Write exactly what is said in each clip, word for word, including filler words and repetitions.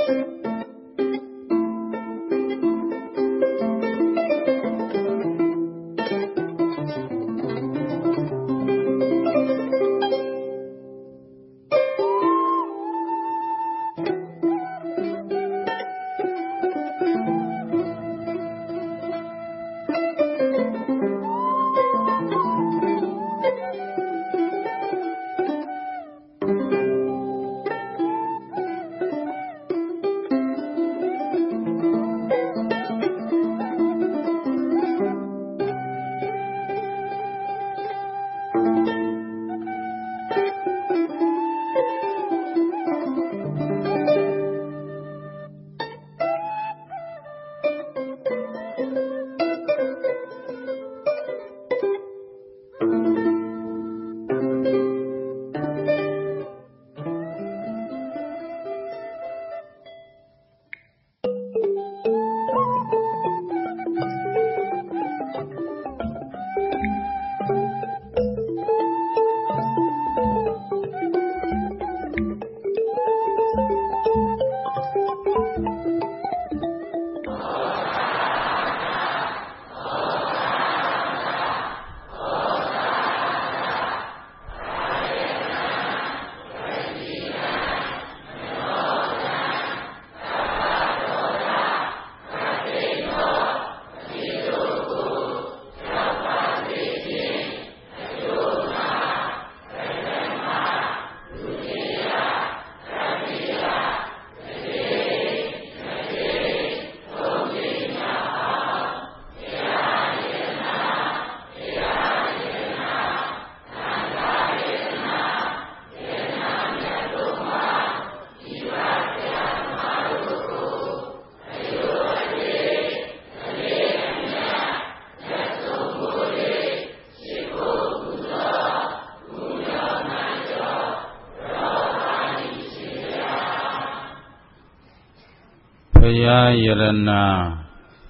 Yaya Yarana,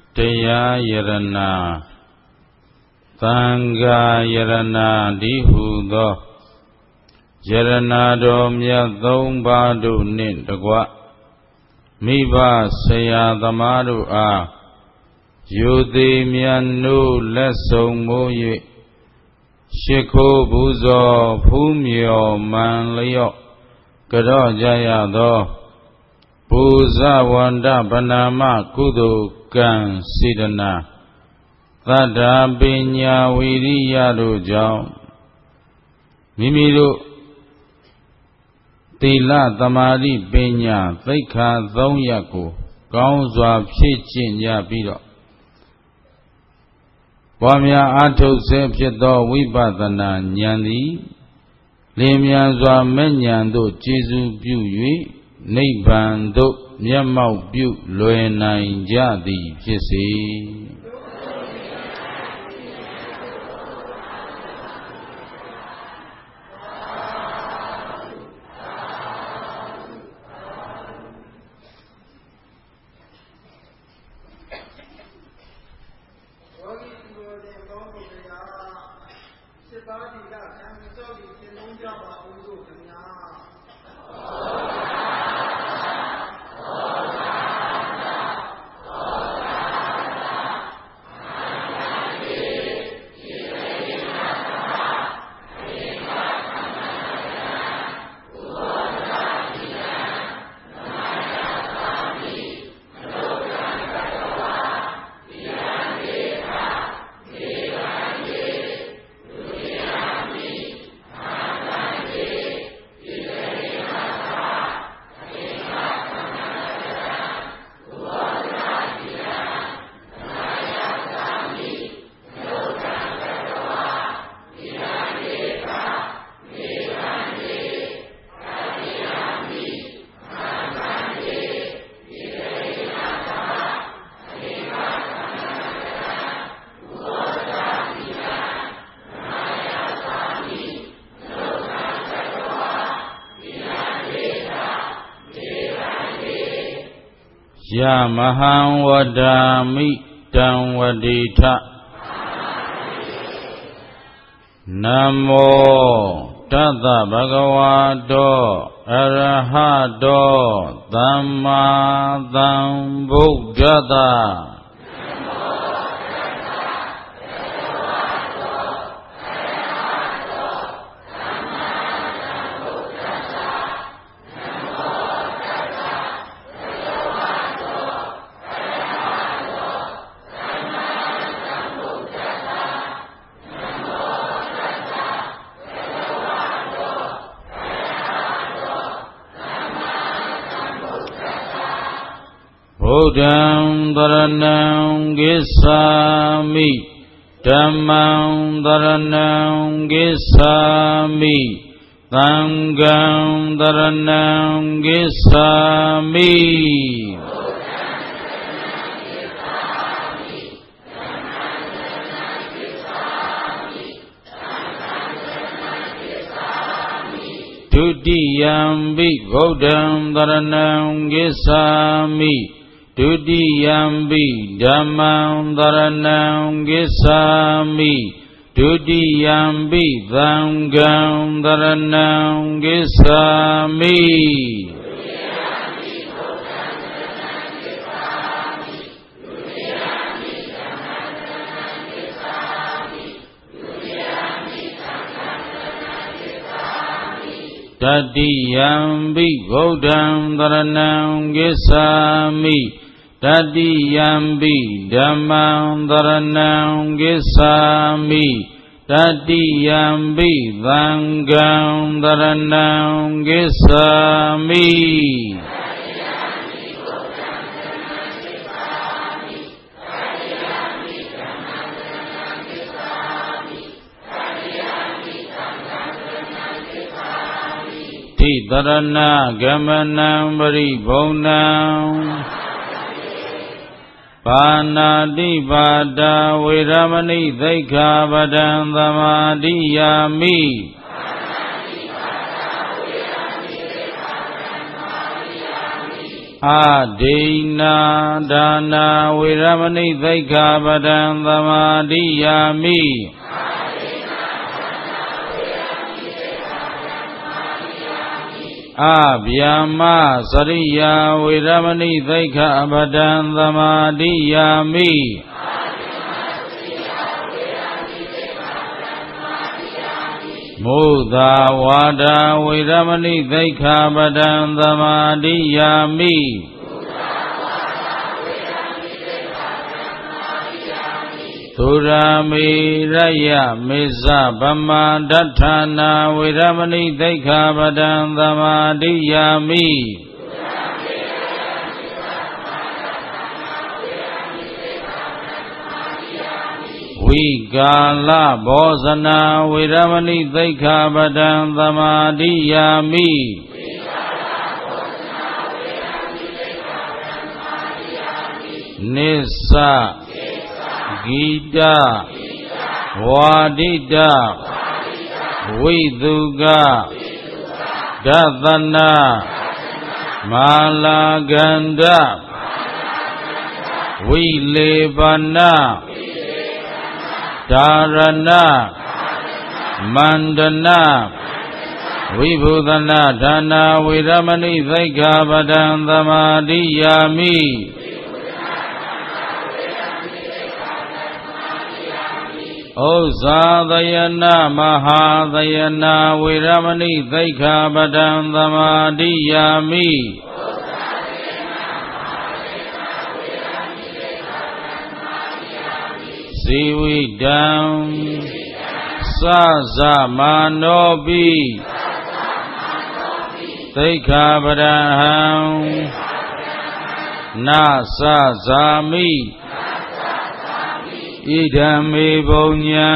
Deya Yarana, Thanga Yarana, Dihudo, Yarana Domya Dombadu Nindagwa, Miba Saya Damaru A, Yudi Mianu Leso Moye, Shiko Buzo, Pumio Manlio, Gado Jaya Do, Puza Wanda Banama Kudu Gan Sidana Tada Binya Wiriya Rujam Mimiru Tila Tamari Binya Thika Zonyaku Gaunzwa Pichin Yabiro Wamya Atu Sepjedo Wibadana Nyandi Limyanzwa Menyando Jesu Buyui Nibbando Myamau Bu Luena Jadi Pisi Ya Mahan Wadami Dan Wadita Namo Tata Bhagavato อรหัตโตสัมมาสัมพุทธัสสะဗုဒ္ဓံသရဏံဂစ္ဆာမိဓမ္မံသရဏံဂစ္ဆာမိသံဃံသရဏံဂစ္ဆာမိဒုတိယံပိဗုဒ္ဓံသရဏံဂစ္ဆာမိဒုတိယံပိဓမ္မံသရဏံဂစ္ဆာမိဒုတိယံပိသံဃံသရဏံဂစ္ဆာမိတတိယံပိဗုဒ္ဓံသရဏံဂစ္ဆာမိတတိယံပိဓမ္မံသရဏံဂစ္ဆာမိတတိယံပိသံဃံသရဏံဂစ္ဆာမိတိတရဏဂမနံပရိဘုံနံပါဏာတိပါဒာဝေရမဏိသိက္ခာပဒံသမာဓိယာမိအာဒိနာဒါနာဝေရမဏိသိက္ခာပဒံသမာဓိယာမိအဗျာမစရိယာဝေရမဏိသိက္ခာပဒံသမာဓိယာမိမုသာဝါဒာဝေရမဏိသိက္ခာပဒံသမာဓိယာမိသုရာမေရယမေဇဗမာဒဋ္ဌာနာဝေရမဏိသိက္ခာပဒံသမာဓိယာမိဝိကာလဘောဇနာဝေရမဏိသိက္ခာပဒံသမာဓိယာမိနိစ္စဂီတဝါဒိတဝိသုကဒသနာမာလာကန္ဓဝိလေပနဒါရဏမန္တနာဝိဘုဒနာဒါနာဝေရမဏိသိက္ခာပဒံသမာဓိယာမိဩဇာသယနာမဟာသယနာဝေရမဏိသိက္ခာပဒံသမာဓိယာမိဇီဝိတံသဇမာနောပိသိက္ခာပဒံဟံနာသဇာမိဣဒံမေဘုံညံ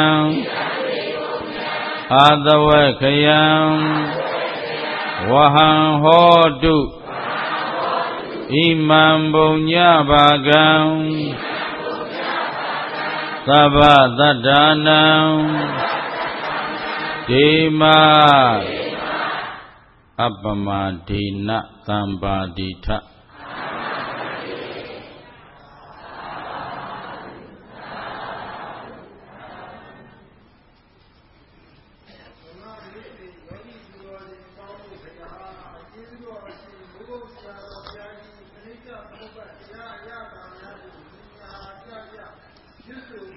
အာသဝေခယံဝဟံဟောတုဣမံဘုံညဘာကံသဗ္ဗတတ္ထာနံဒေမအပ္ပမဒေနသံပါတိထ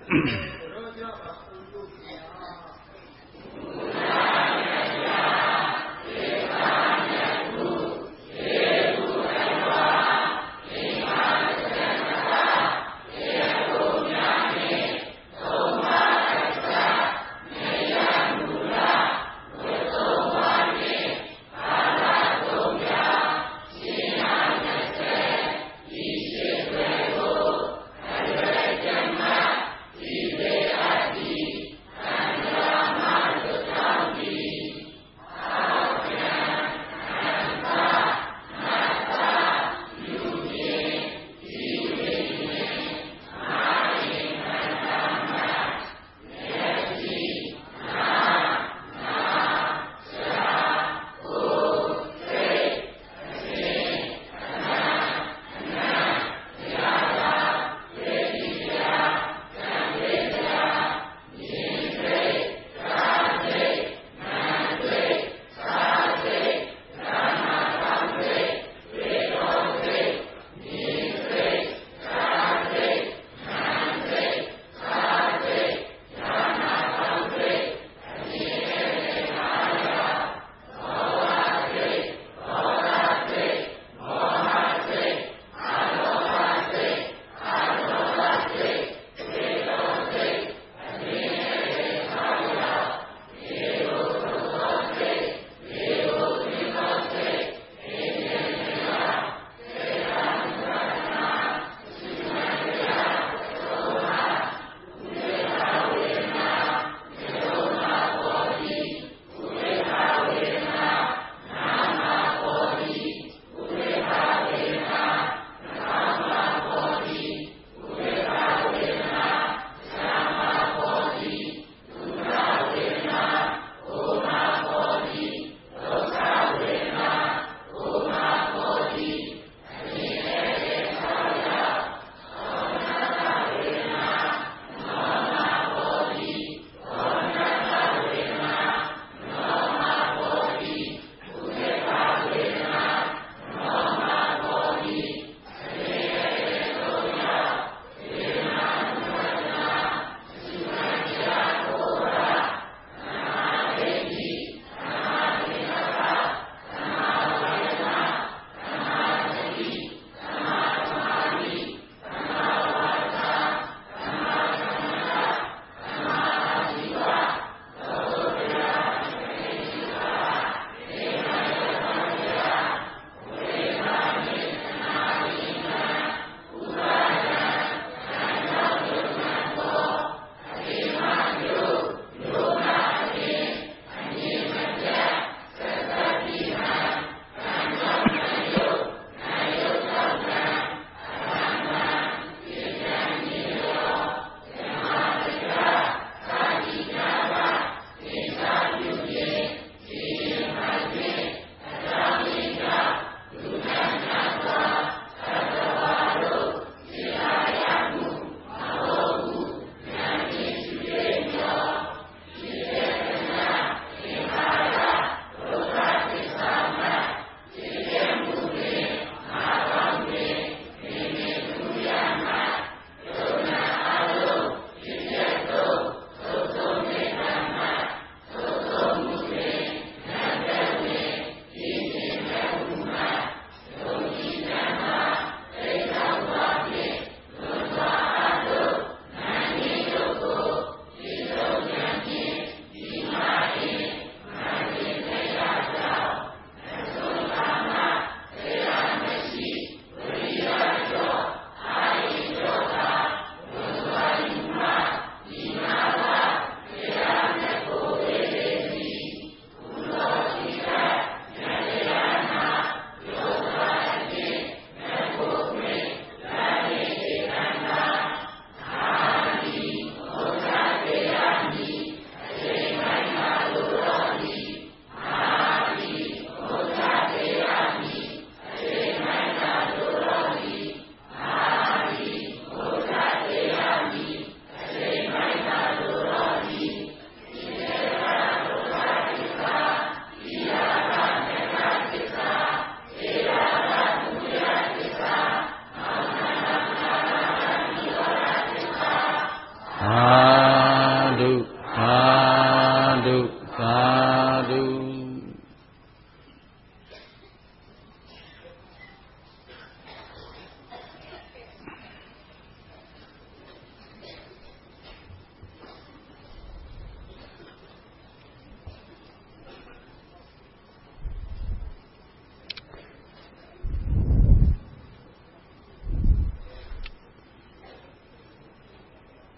ဒီ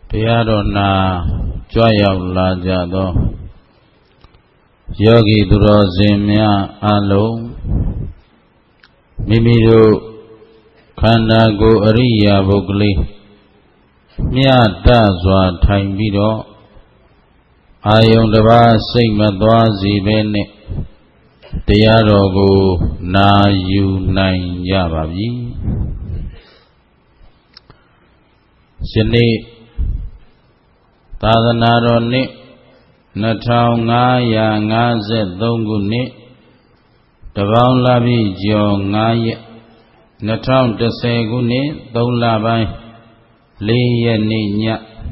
တရားတော်နာကြွရောက်လာကြသောယောဂီသူတော်စင်များအလုံးမိမိတို့ခန္ဓာကိုယ်အရိယာပုဂ္ဂလိမြတ်တစွာထိုင်ပြီးတော့အာယုန်တစ်ပါးစိတ်မသွားစေဘဲနဲ့တရားတော်ကိုနာယူနိုင်ကြပါပြီယနေ့သာသနာတော်နှစ်နှစ်ထောင်ငါးရာငါးဆယ်သုံးခုနှစ်တပေါင်းလပြည့်ကျော်ငါးရက်နှစ်ထောင်တစ်ဆယ်ခုနှစ်သုံးလပိုင်းလေးရက်နေ့ည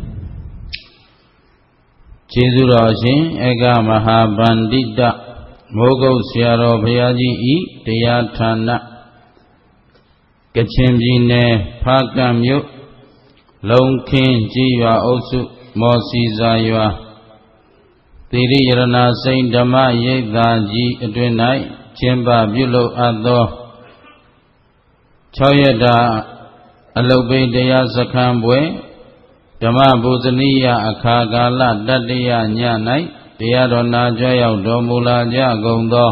ကျေးဇူးတော်ရှင်ဧကမဟာဗန္တိတမိုးကုတ်ဆရာတော်ဘုရားကြီးဤတရားဌာနကချင်ပြည်နယ်ဖားကန့်မြို့လုံခင်းကြီးရွာအုပ်စုမော်စီစာရွာသီရိရဏစိန်ဓမ္မရိပ်သာကြီးအတွင်၌ကျင်းပပြုလုပ်အပ်သော၆ရက်တာအလုတ်ပိတ်တရားစခန်းပွဲဓမ္မဗုဇနိယအခါကာလတတ္တယည၌တရားတော်နာကြွရောက်တော်မူလာကြကုန်သော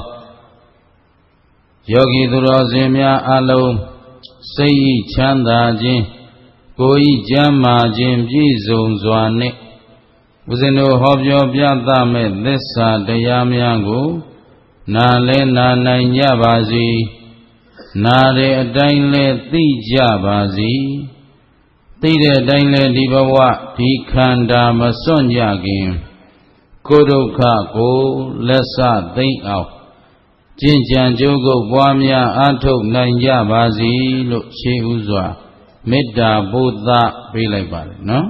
ယောဂီသူတော်စင်များအလုံးစိတ်ဤချမ်းသာခြင်းကိုယ်ဤကျမ်းမာခြင်းပြည့်စုံစွာနှင့်ဦးဇင်းတို့ဟောပြောပြသမဲ့သစ္စာတရားများကိုနာလဲနာနိုင်ကြပါစေနာတဲ့အတိုင်းလဲသိကြပါစေသိတဲ့အတိုင်းလဲဒီဘဝဒီခန္ဓာမစွန့်ကြခင်ကိုယ်ဒုက္ခကိုလက်စသိမ့်အောင်ကျင့်ကြံကြိုးကုပ်ပွားများအားထုတ်နိုင်ကြပါစေလို့ရှေးဥစွာမေတ္တာဘုဒ္ဓပေးလိုက်ပါတယ်နော်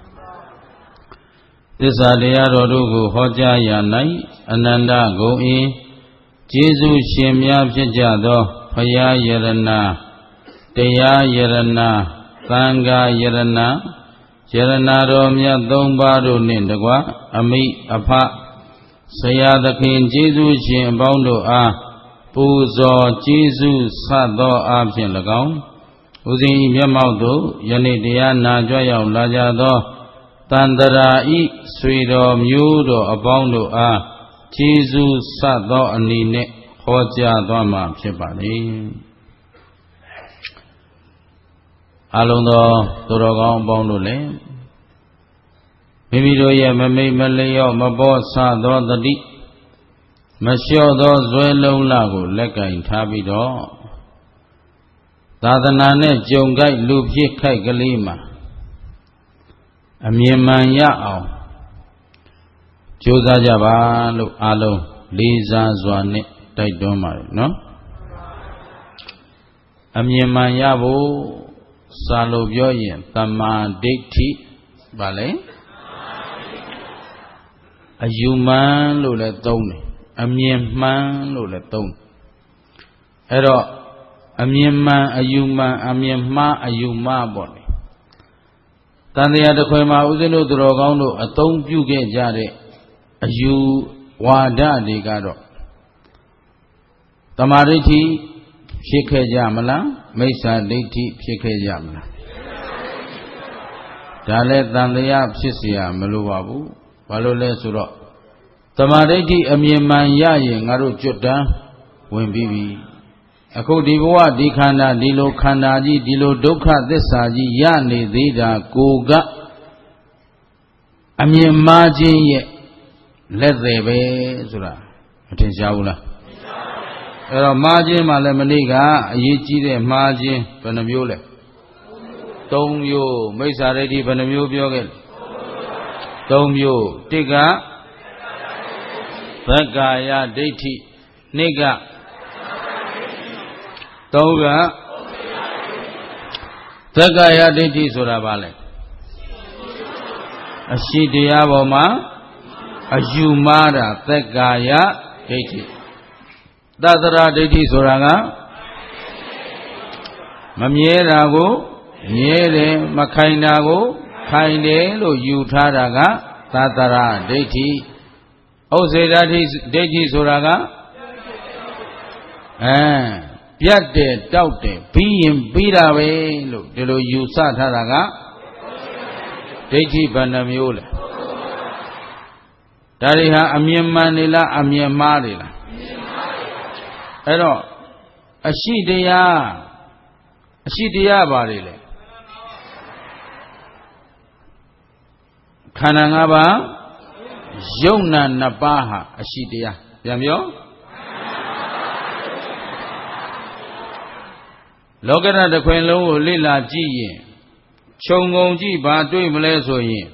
သစ္စာတရားတော်တို့ကိုဟောကြားရ၌အနန္တဂုဏ်အင်းကျေးဇူးရှင်များဖြစ်ကြသောဘုရားယရဏတရားယရဏသံဃာယရဏယရဏတော်မြတ်သုံးပါးတို့နှင့်တကွအမိအဖဆရာသခင်ကျေးဇူးရှင်အပေါင်းတို့အားပူဇော်ကျေးဇူးဆပ်သောအားဖြင့်၎င်းဦးဇင်းဤမျက်မှောက်သို့ယနေ့တရားနာကြွရောက်လာကြသောတန္တရာဤဆွေတော်မျိုးတော်အပေါင်းတို့အားကျေးဇူးဆပ်သောအနေနဲ့ဟောကြားသွားမှာဖြစ်ပါလေအလုံးသောသူတော်ကောင်းအပေါင်းတို့လည်းမိမိတို့ရဲ့မမိတ်မလျော့မပေါ်ဆသောတတိမလျှော့သောဇွဲလုံးလကိုလက်ကင်ထားပြီးတော့သာသနာနဲ့ကြုံကြိုက်လူဖြစ်ခိုက်ကလေးမှာအမြင်မှန်ရအောင်ကြိုးစားကြပါလို့အားလုံးလေးစားစွာနဲ့တိုက်တွန်းပါတယ်နော်အမြင်မှန်ရဖို့စာလို့ပြောရင်တမာဒိဋ္ဌိဗာလဲအယူမှန်လို့လည်းသုံးတယ်အမြင်မှန်လို့လည်းသုံးတယ်အဲ့တော့အမြင်မှန်အယူမှန်အမြင်မှားအယူမှားပေါ့လေတန်တရားတစ်ခွင်မှာဦးဇင်းတို့သူတော်ကောင်းတို့အသုံးပြုခဲ့ကြတဲ့အယူဝါဒတွေကတော့တမာဒိဋ္ဌိဖြစ်ခဲ့ကြမလားမိစ္ဆာဒိဋ္ဌိဖြစ်ခဲ့ကြမလားဒါလည်းတန်တရားဖြစ်เสียမလိုပါဘူးဘာလို့လဲဆိုတော့တမာဒိဋ္ဌိအမြင်မှန်ရရင်ငါတို့ကျွတ်တန်းဝင်ပြီးပြီအခုဒီဘဝဒီခန္ဓာဒီလိုခန္ဓာကြီးဒီလိုဒုက္ခသစ္စာကြီးရနေသေးတာကိုကအမြင်မှားခြင်းရဲ့လက်သေးပဲဆိုတာမထင်ရှားဘူးလားအဲ့တော့မှားခြင်းမှလည်းမနေ့ကအရေးကြီးတဲ့မှားခြင်းဘယ်နှမျိုးလဲသုံးမျိုးမိစ္ဆာဒိဋ္ဌိဘယ်နှမျိုးပြောခဲ့လဲသုံးမျိုးတစ်ကသက္ကာယဒိဋ္ဌိနှစ်ကသုံးကသက္ကာယဒိဋ္ဌိဆိုတာဘာလဲအရှိတရားပေါ်မှာအယူမှားတာသက္ကာယဒိဋ္ဌိသတ္တရာဒိဋ္ဌိဆိုတာကမမြဲတာကိုမြဲတယ်မခိုင်တာကိုခိုင်တယ်လို့ယူထားတာကသတ္တရာဒိဋ္ဌိဥစ္စေတဒိဋ္ဌိဒိဋ္ဌိဆိုတာကအဲပြတ်တယ်တောက်တယ်ပြီးရင်ပြီးတာပဲလို့ဒီလိုယူဆထားတာကဒဒိဋ္ဌိဘယ်နှမျိုးလဲဒါတွေဟာအမြင်မှန်နေလားအမြင်မှားနေလားအဲ့တော့အရှိတရားအရှိတရားပါလေလေခန္ဓာ၅ပါးယုံနာနှစ်ပါးဟာအရှိတရားပြန်ပြောလောကဓာတ်တစ်ခွင်လုံးကိုလေ့လာကြည့်ရင်ခြုံငုံကြည့်ဘာတွေ့မလဲဆိုရင်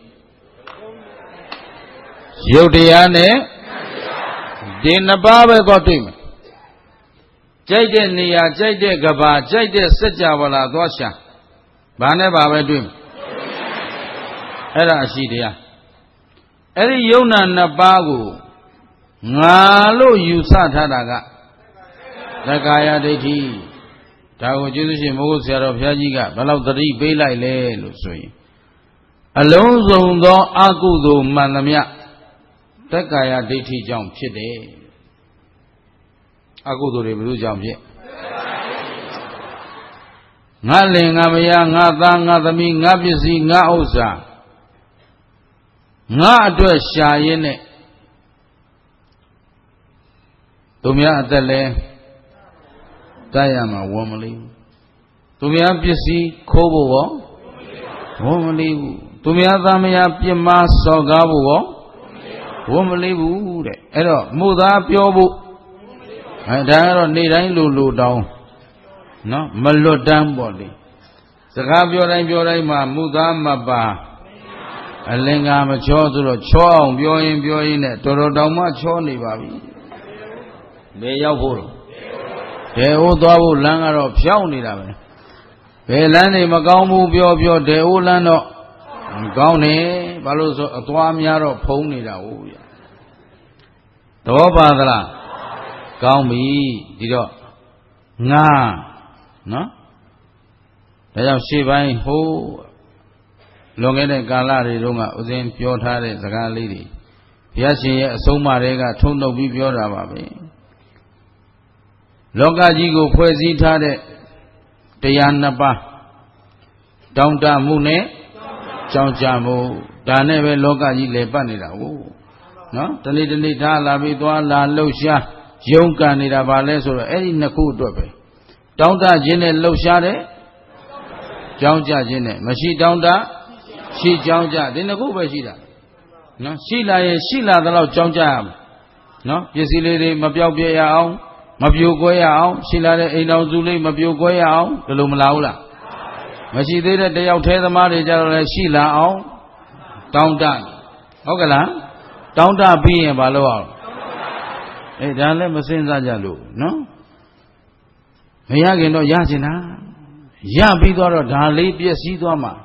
ယုတ်တရားနဲ့ဒီနှစ်ပါးပဲကောတွေ့မယ်ကြိုက်တဲ့နေရာကြိုက်တဲ့ကဘာကြိုက်တဲ့စัจ java လာသွားရှာဘာနဲ့ဘာပဲတွေ့မယ်အဲ့ဒါအရှိတရားအဲ့ဒီယုံနာနှစ်ပါးကိုငါလို့ယူဆထားတာကသက္ကာယဒိဋ္ဌိဒါကိုကျေးဇူးရှင်မိုးဆရာတော်ဘုရားကြီးကဘယ်လောက်သတိပေးလိုက်လဲလို့ဆိုရင်အလုံးစုံသောအကုသိုလ်မှန်သမျှသက္ကာယဒိဋ္ဌိကြောင့်ဖြစ်တယ်အကုသိုလ်တွေဘယ်လိုကြောင့်ဖြစ်ငါလင်ငါမယားငါသားငါသမီးငါပစ္စည်းငါဥစ္စာငါအတွက်ရှာရင်းနဲ့သူများအသက်လဲတတ်ရမှာဝမလေးဘူးသူများပစ္စည်းခိုးဖို့ရောဝမလေးဘူးသူများသားမယားပြစ်မှားစော်ကားဖို့ရောဝမလေးဘူးတဲ့အဲ့တော့မို့သားပြောဖို့အဲဒါကတော့နေတိုင်းလိုလိုတောင်းနော်မလွတ်တမ်းပေါ့လေစကားပြောတိုင်းပြောတိုင်းမှာမူသားမပါအလင်္ကာမချောဆိုတော့ချောအောင်ပြောရင်ပြောရင်နဲ့တော်တော်တောင်မှချောနေပါပြီဘယ်ရောက်ဖို့တော့ဘယ်ဟိုသွားဖို့လမ်းကတော့ဖြောင်းနေတာပဲဘယ်လမ်းနေမကောင်းဘူးပြောပြောဒဲဟိုလမ်းတော့မကောင်းနေဘာလို့ဆိုအသွားများတော့ဖုံးနေတာဟုတ်ရသဘောပါသလားကောင်းပြီဒီတော့ငါနော်ဒါကြောင့်ရှေ့ပိုင်းဟိုလွန်ခဲ့တဲ့ကာလတွေတုန်းကဥစဉ်ပြောထားတဲ့စကားလေးတွေဘုရားရှင်ရဲ့အဆုံးအမတွေကထုံနှုတ်ပြီးပြောတာပါပဲလောကကြီးကိုဖွဲ့စည်းထားတဲ့တရားနှစ်ပါးတောင်းတမှုနဲ့ကြောင်းကြမှုဒါနဲ့ပဲလောကကြီးလေပတ်နေတာဟုတ်နော်တနေ့တနေ့ထားလာပြီးသွားလာလှုပ်ရှားရုန်းကန်နေတာပါလဲဆိုတော့အဲ့ဒီနှစ်ခုအတွက်ပဲတောင်းတခြင်းနဲ့လှုပ်ရှားတဲ့ကြောင်းကြခြင်းနဲ့မရှိတောင်းတရှိကြောင်းကြဒီနှစ်ခုပဲရှိတာနော်ရှိလာရင်ရှိလာတဲ့လောက်ကြောင်းကြရမယ်နော်ပစ္စည်းလေးတွေမပြောက်ပြရအောင်မပြိုကွဲရအောင်ရှိလာတဲ့အိမ်တော်စုလေးမပြိုကွဲရအောင်ဒီလိုမလားဘူးလားမရှိသေးတဲ့တယောက်သေးသမားတွေကြတော့လည်းရှိလာအောင်တောင်းတဟုတ်ကလားတောင်းတပြီးရင်ဘာလုပ်အောင်အေးဒါလည်းမစင်စားကြလို့နော်မရခင်တော့ရချင်တာရပြီးတော့ဒါလေးပြည့်စည်သွားမှာ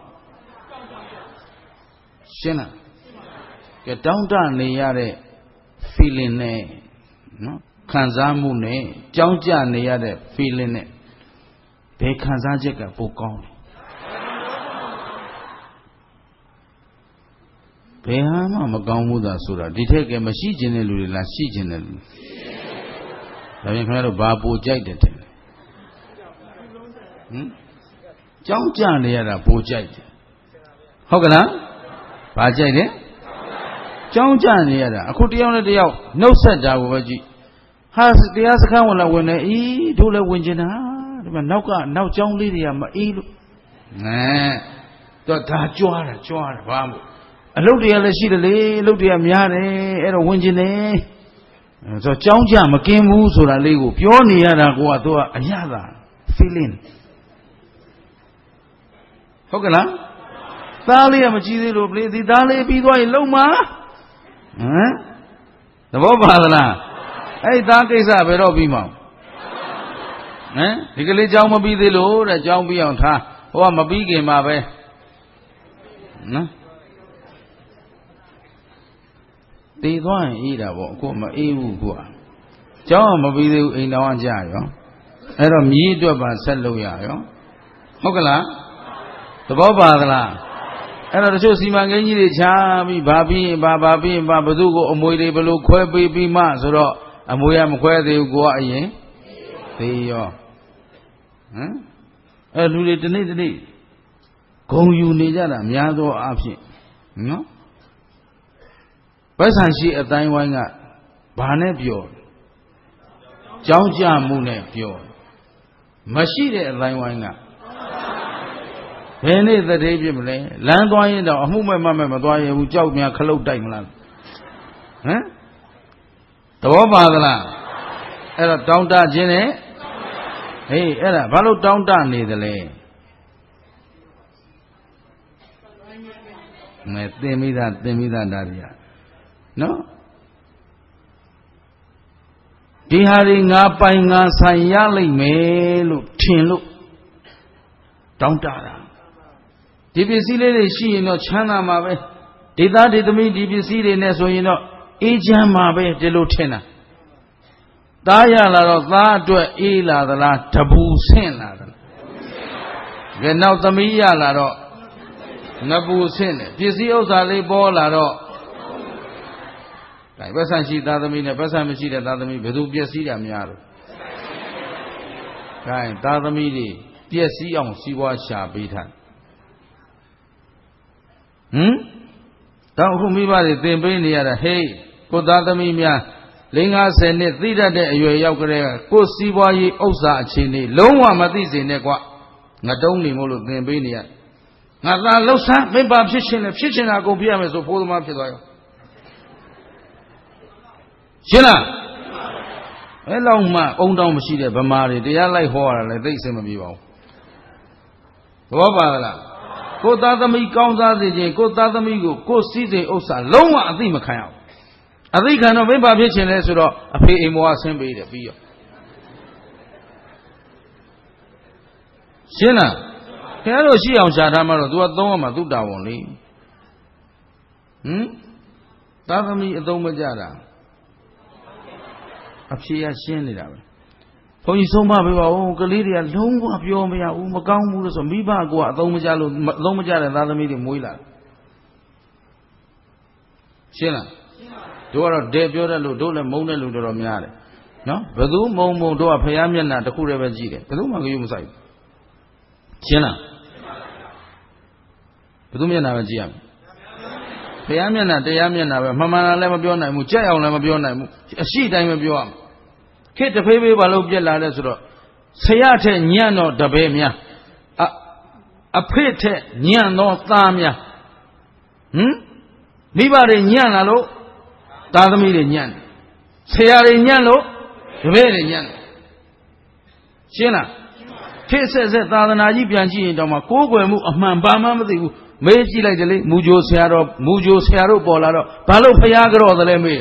ရှင်းလားကဲတောင်းတနေရတဲ့ feeling နဲ့နော်ခံစားမှုနဲ့ကြောင်းကြနေရတဲ့ feeling နဲ့ဘယ်ခံစားချက်ကပိုကောင်းလဲဘယ်ဟာမှမကောင်းဘူးသာဆိုတာဒီထက်ကမရှိခြင်းတဲ့လူတွေလားရှိခြင်းတဲ့လူဒါပြင်ခင်ဗျားတို့ဘာပိုကြိုက်တယ်တဲ့ဟမ်ကြောင်းကြနေရတာပိုကြိုက်တယ်ဟုတ်ကလားဘာကြိုက်တယ်ကြောင်းကြနေရတာအခုတယောက်နဲ့တယောက်နှုတ်ဆက်တာကိုပဲကြည့်ဟာတရားစခန်းဝင်လာဝင်နေအေးတို့လည်းဝင်ကျင်တာဒီမှာနောက်ကနောက်ကြောင်းလေးတွေကမအေးလို့အဲတော့ဒါကြွားတာကြွားတာဘာမို့အလုပ်တွေကလည်းရှိတယ်လေအလုပ်တွေကများတယ်အဲ့တော့ဝင်ကျင်တယ်ဆိုတော့ကြောင်းကြမကင်းဘူးဆိုတာလေးကိုပြောနေရတာကိုကသူကအရသာ feeling ဟုတ်ကလားသားလေးကမကြည့်သေးလို့လေဒီသားလေးပြီးသွားရင်လုံမှာဟမ်သဘောပါသလားအဲ့သားကိစ္စဘယ်တော့ပြီးမှာဟမ်ဒီကလေးကြောင်းမပြီးသေးလို့တဲ့ကြောင်းပြီးအောင်ထားဟိုကမပြီးခင်မှာပဲနော်တည်သွားရင်အေးတာပေါ့အခုမအေးဘူးကွာကြောင်းကမပြီးသေးဘူးအိမ်တော်ကကြာရောအဲ့တော့မြည်အတွက်ပါဆက်လုပ်ရရောဟုတ်ကလားသဘောပါသလားအဲ့တော့တချို့စီမံကိန်းကြီးတွေချပြီးဘာပြီးရင်ဘာဘာပြီးရင်ဘာဘသူကိုအမွေတွေဘလို့ခွဲပေးပြီးမှဆိုတော့အမွေကမခွဲသေးဘူးကိုကအရင်သေးရောဟမ်အဲ့လူတွေတနေ့တနေ့ဂုံယူနေကြတာများသောအားဖြင့်နော်ပတ်စံရှိအတိုင်းဝိုင်းကဘာနဲ့ပြောကြောင်းကြမှုနဲ့ပြောမရှိတဲ့အတိုင်းဝိုင်းကဘယ်နေ့သတိပြမလဲလမ်းသွားရင်တော့အမှုမဲ့မမဲ့မသွားရဘူးကြောက်များခလုတ်တိုက်မလားဟမ်သဘောပါသလားအဲ့တော့တောင်းတခြင်းနဲ့ဟေးအဲ့ဒါဘာလို့တောင်းတနေသလဲမဲသင်မိသားသင်မိသားဒါတွေကနော်ဒီဟာတွေငါပိုင်ငါဆိုင်ရလိမ့်မယ်လို့ထင်လို့တောင်းတတာဒီပစ္စည်းလေးတွေရှိရင်တော့ချမ်းသာမှာပဲဒေသဒေသမီးဒီပစ္စည်းတွေနဲ့ဆိုရင်တော့အေးချမ်းမှာပဲဒီလိုထင်တာသားရလာတော့သားအတွက်အေးလာသလားတပူဆင့်လာသလားကဲနောက်သမီးရလာတော့ငပူဆင့်တယ်ပစ္စည်းဥစ္စာလေးပေါ်လာတော့ဒါပတ်စံရှိသားသမီးနဲ့ပတ်စံမရှိတဲ့သားသမီးဘယ်သူပျက်စီးတာများလို့ဒါရင်သားသမီးတွေပျက်စီးအောင်စီးပွားရှာပေးထားဟမ်တော့အခုမိဘတွေသင်ပေးနေရတာဟေးကိုသားသမီးများလေးငါးဆယ်နှစ်သိတတ်တဲ့အရွယ်ရောက်ကြတဲ့ကိုစီးပွားရေးဥစ္စာအခြေအနေလုံးဝမသိစေနဲ့ကွငတုံးနေမို့လို့သင်ပေးနေရငါသာလှုပ်ဆန်းမင်းပါဖြစ်ရှင်လေဖြစ်ရှင်တာကုန်ပြရမယ်ဆိုဖိုးသမားဖြစ်သွားရောရှင်းလားအဲ့လောက်မှအုံတောင်းမရှိတဲ့ဗမာတွေတရားလိုက်ဟောရတာလည်းသိအဆင်မပြေပါဘူးသဘောပါလားကိုသားသမီးကောင်းစားစေခြင်းကိုသားသမီးကိုကိုစည်းစိမ်ဥစ္စာလုံးဝအသိမခံရဘူးအသိခံတော့မင်းဘာဖြစ်ရှင်လဲဆိုတော့အဖေအိမ်ဘဝဆင်းပေးတယ်ပြီးရောရှင်းလားခင်ဗျားတို့ရှိအောင်ရှာထားမှတော့ तू ကသုံးရမှာသူ့တာဝန်လေဟမ်သားသမီးအသုံးမကြတာအဖြေရရှင်းနေတာပဲဘုန်းကြီးဆုံးမပေးပါဦးကလေးတွေကလုံးဝပြောမရဘူးမကောင်းဘူးလို့ဆိုမိဘကအသုံးမကြလို့အသုံးမကြတဲ့သားသမီးတွေမွေးလာရှင်းလားတို့ကတော့ဒဲပြောတဲ့လူတို့လည်းမုန်းတဲ့လူတော်တော်များတယ်နော်ဘယ်သူမုန်းမုန်းတို့ကဖယားမျက်နှာတစ်ခုတည်းပဲကြည့်တယ်ဘယ်သူမှကြည့်မဆိုင်ဘူးရှင်းလားဘယ်သူမျက်နှာပဲကြည့်ရမယ်ဖယားမျက်နှာတရားမျက်နှာပဲမှန်မှန်လည်းမပြောနိုင်ဘူးကြက်အောင်လည်းမပြောနိုင်ဘူးအရှိတိုင်းပဲပြောရမယ်ခေတ်တဖေးဖေးဘာလို့ပြက်လာလဲဆိုတော့ဆရာထက်ညံ့တော့တပည့်များအအဖေထက်ညံ့တော့သားများဟမ်မိဘတွေညံ့လာလို့သားသမီးတွေညံ့တယ်ဆရာတွေညံ့လို့တပည့်တွေညံ့တယ်ရှင်းလားခေတ်ဆက်ဆက်သာသနာကြီးပြန်ကြည့်ရင်တော့မှကိုးကွယ်မှုအမှန်ဘာမှမသိဘူးမေးကြည့်လိုက်တယ်လေမူဂျိုဆရာတော်မူဂျိုဆရာတို့ပေါ်လာတော့ဘာလို့ဖျားကြော့တယ်လဲမေး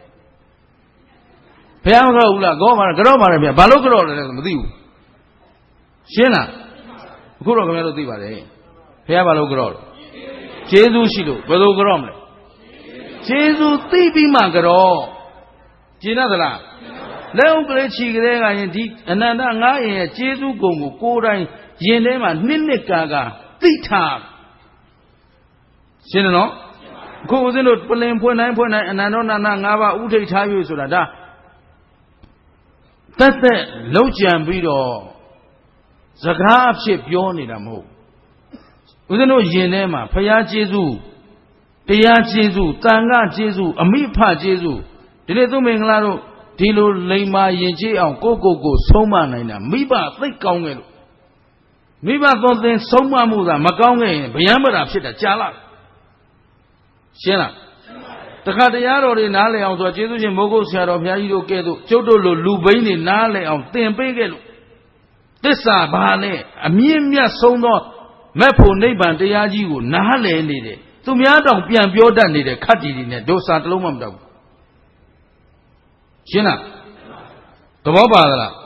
ဘုရားမကြောက်ဘူးလားကောမှာကြော့ပါတယ်ဗျဘာလို့ကြော့တယ်လဲမသိဘူးရှင်းလားအခုတော့ခင်ဗျားတို့သိပါတယ်ဘုရားဘာလို့ကြော့လဲကျေးဇူးရှိလို့ဘယ်လိုကြော့မလဲကျေးဇူးသိပြီးမှကြော့ကျင်သလားလက်ဥကလေးချီကလေးကရင်ဒီအနန္တငါးရင်ရဲ့ကျေးဇူးကုံကိုကိုယ်တိုင်ရင်ထဲမှာနှစ်နှစ်ကာကာသိထားရှင်းတယ်နော်အခုဦးဇင်းတို့ပလင်ဖွင့်တိုင်းဖွင့်တိုင်းအနန္တောနာနာ၅ပါးဥထိတ်ထား၍ဆိုတာဒါတက်တက်လောက်ကြံပြီးတော့စကားအဖြစ်ပြောနေတာမဟုတ်ဦးဇင်းတို့ယင်ထဲမှာဖရာကျေးဇူးတရားကျေးဇူးတန်ခါကျေးဇူးအမိဖကျေးဇူးဒီနေ့သူမင်္ဂလာတို့ဒီလိုလိမ္မာယင်ကျေးအောင်ကိုကိုကိုဆုံးမနိုင်တာမိဘသိကောင်းခဲ့လို့မိဘသွန်သင်ဆုံးမမှုသာမကောင်းခဲ့ရင်ဗျမ်းပရာဖြစ်တာကြာလာရှင်းလားတခါတရားတော်တွေနားလည်အောင်ဆိုကျေးဇူးရှင်မိုးကုတ်ဆရာတော်ဘုရားကြီးတို့ကဲ့သို့ကျုပ်တို့လိုလူဘိန်းတွေနားလည်အောင်သင်ပေးခဲ့လို့သစ္စာဘာလဲအမြင့်မြတ်ဆုံးသောမက်ဖို့နိဗ္ဗာန်တရားကြီးကိုနားလည်နေတယ်သူများတောင်ပြန်ပြောတတ်နေတဲ့ခတ်တီတွေနဲ့ဒုစာတစ်လုံးမှမတောက်ဘူးရှင်းလားသဘောပါသလား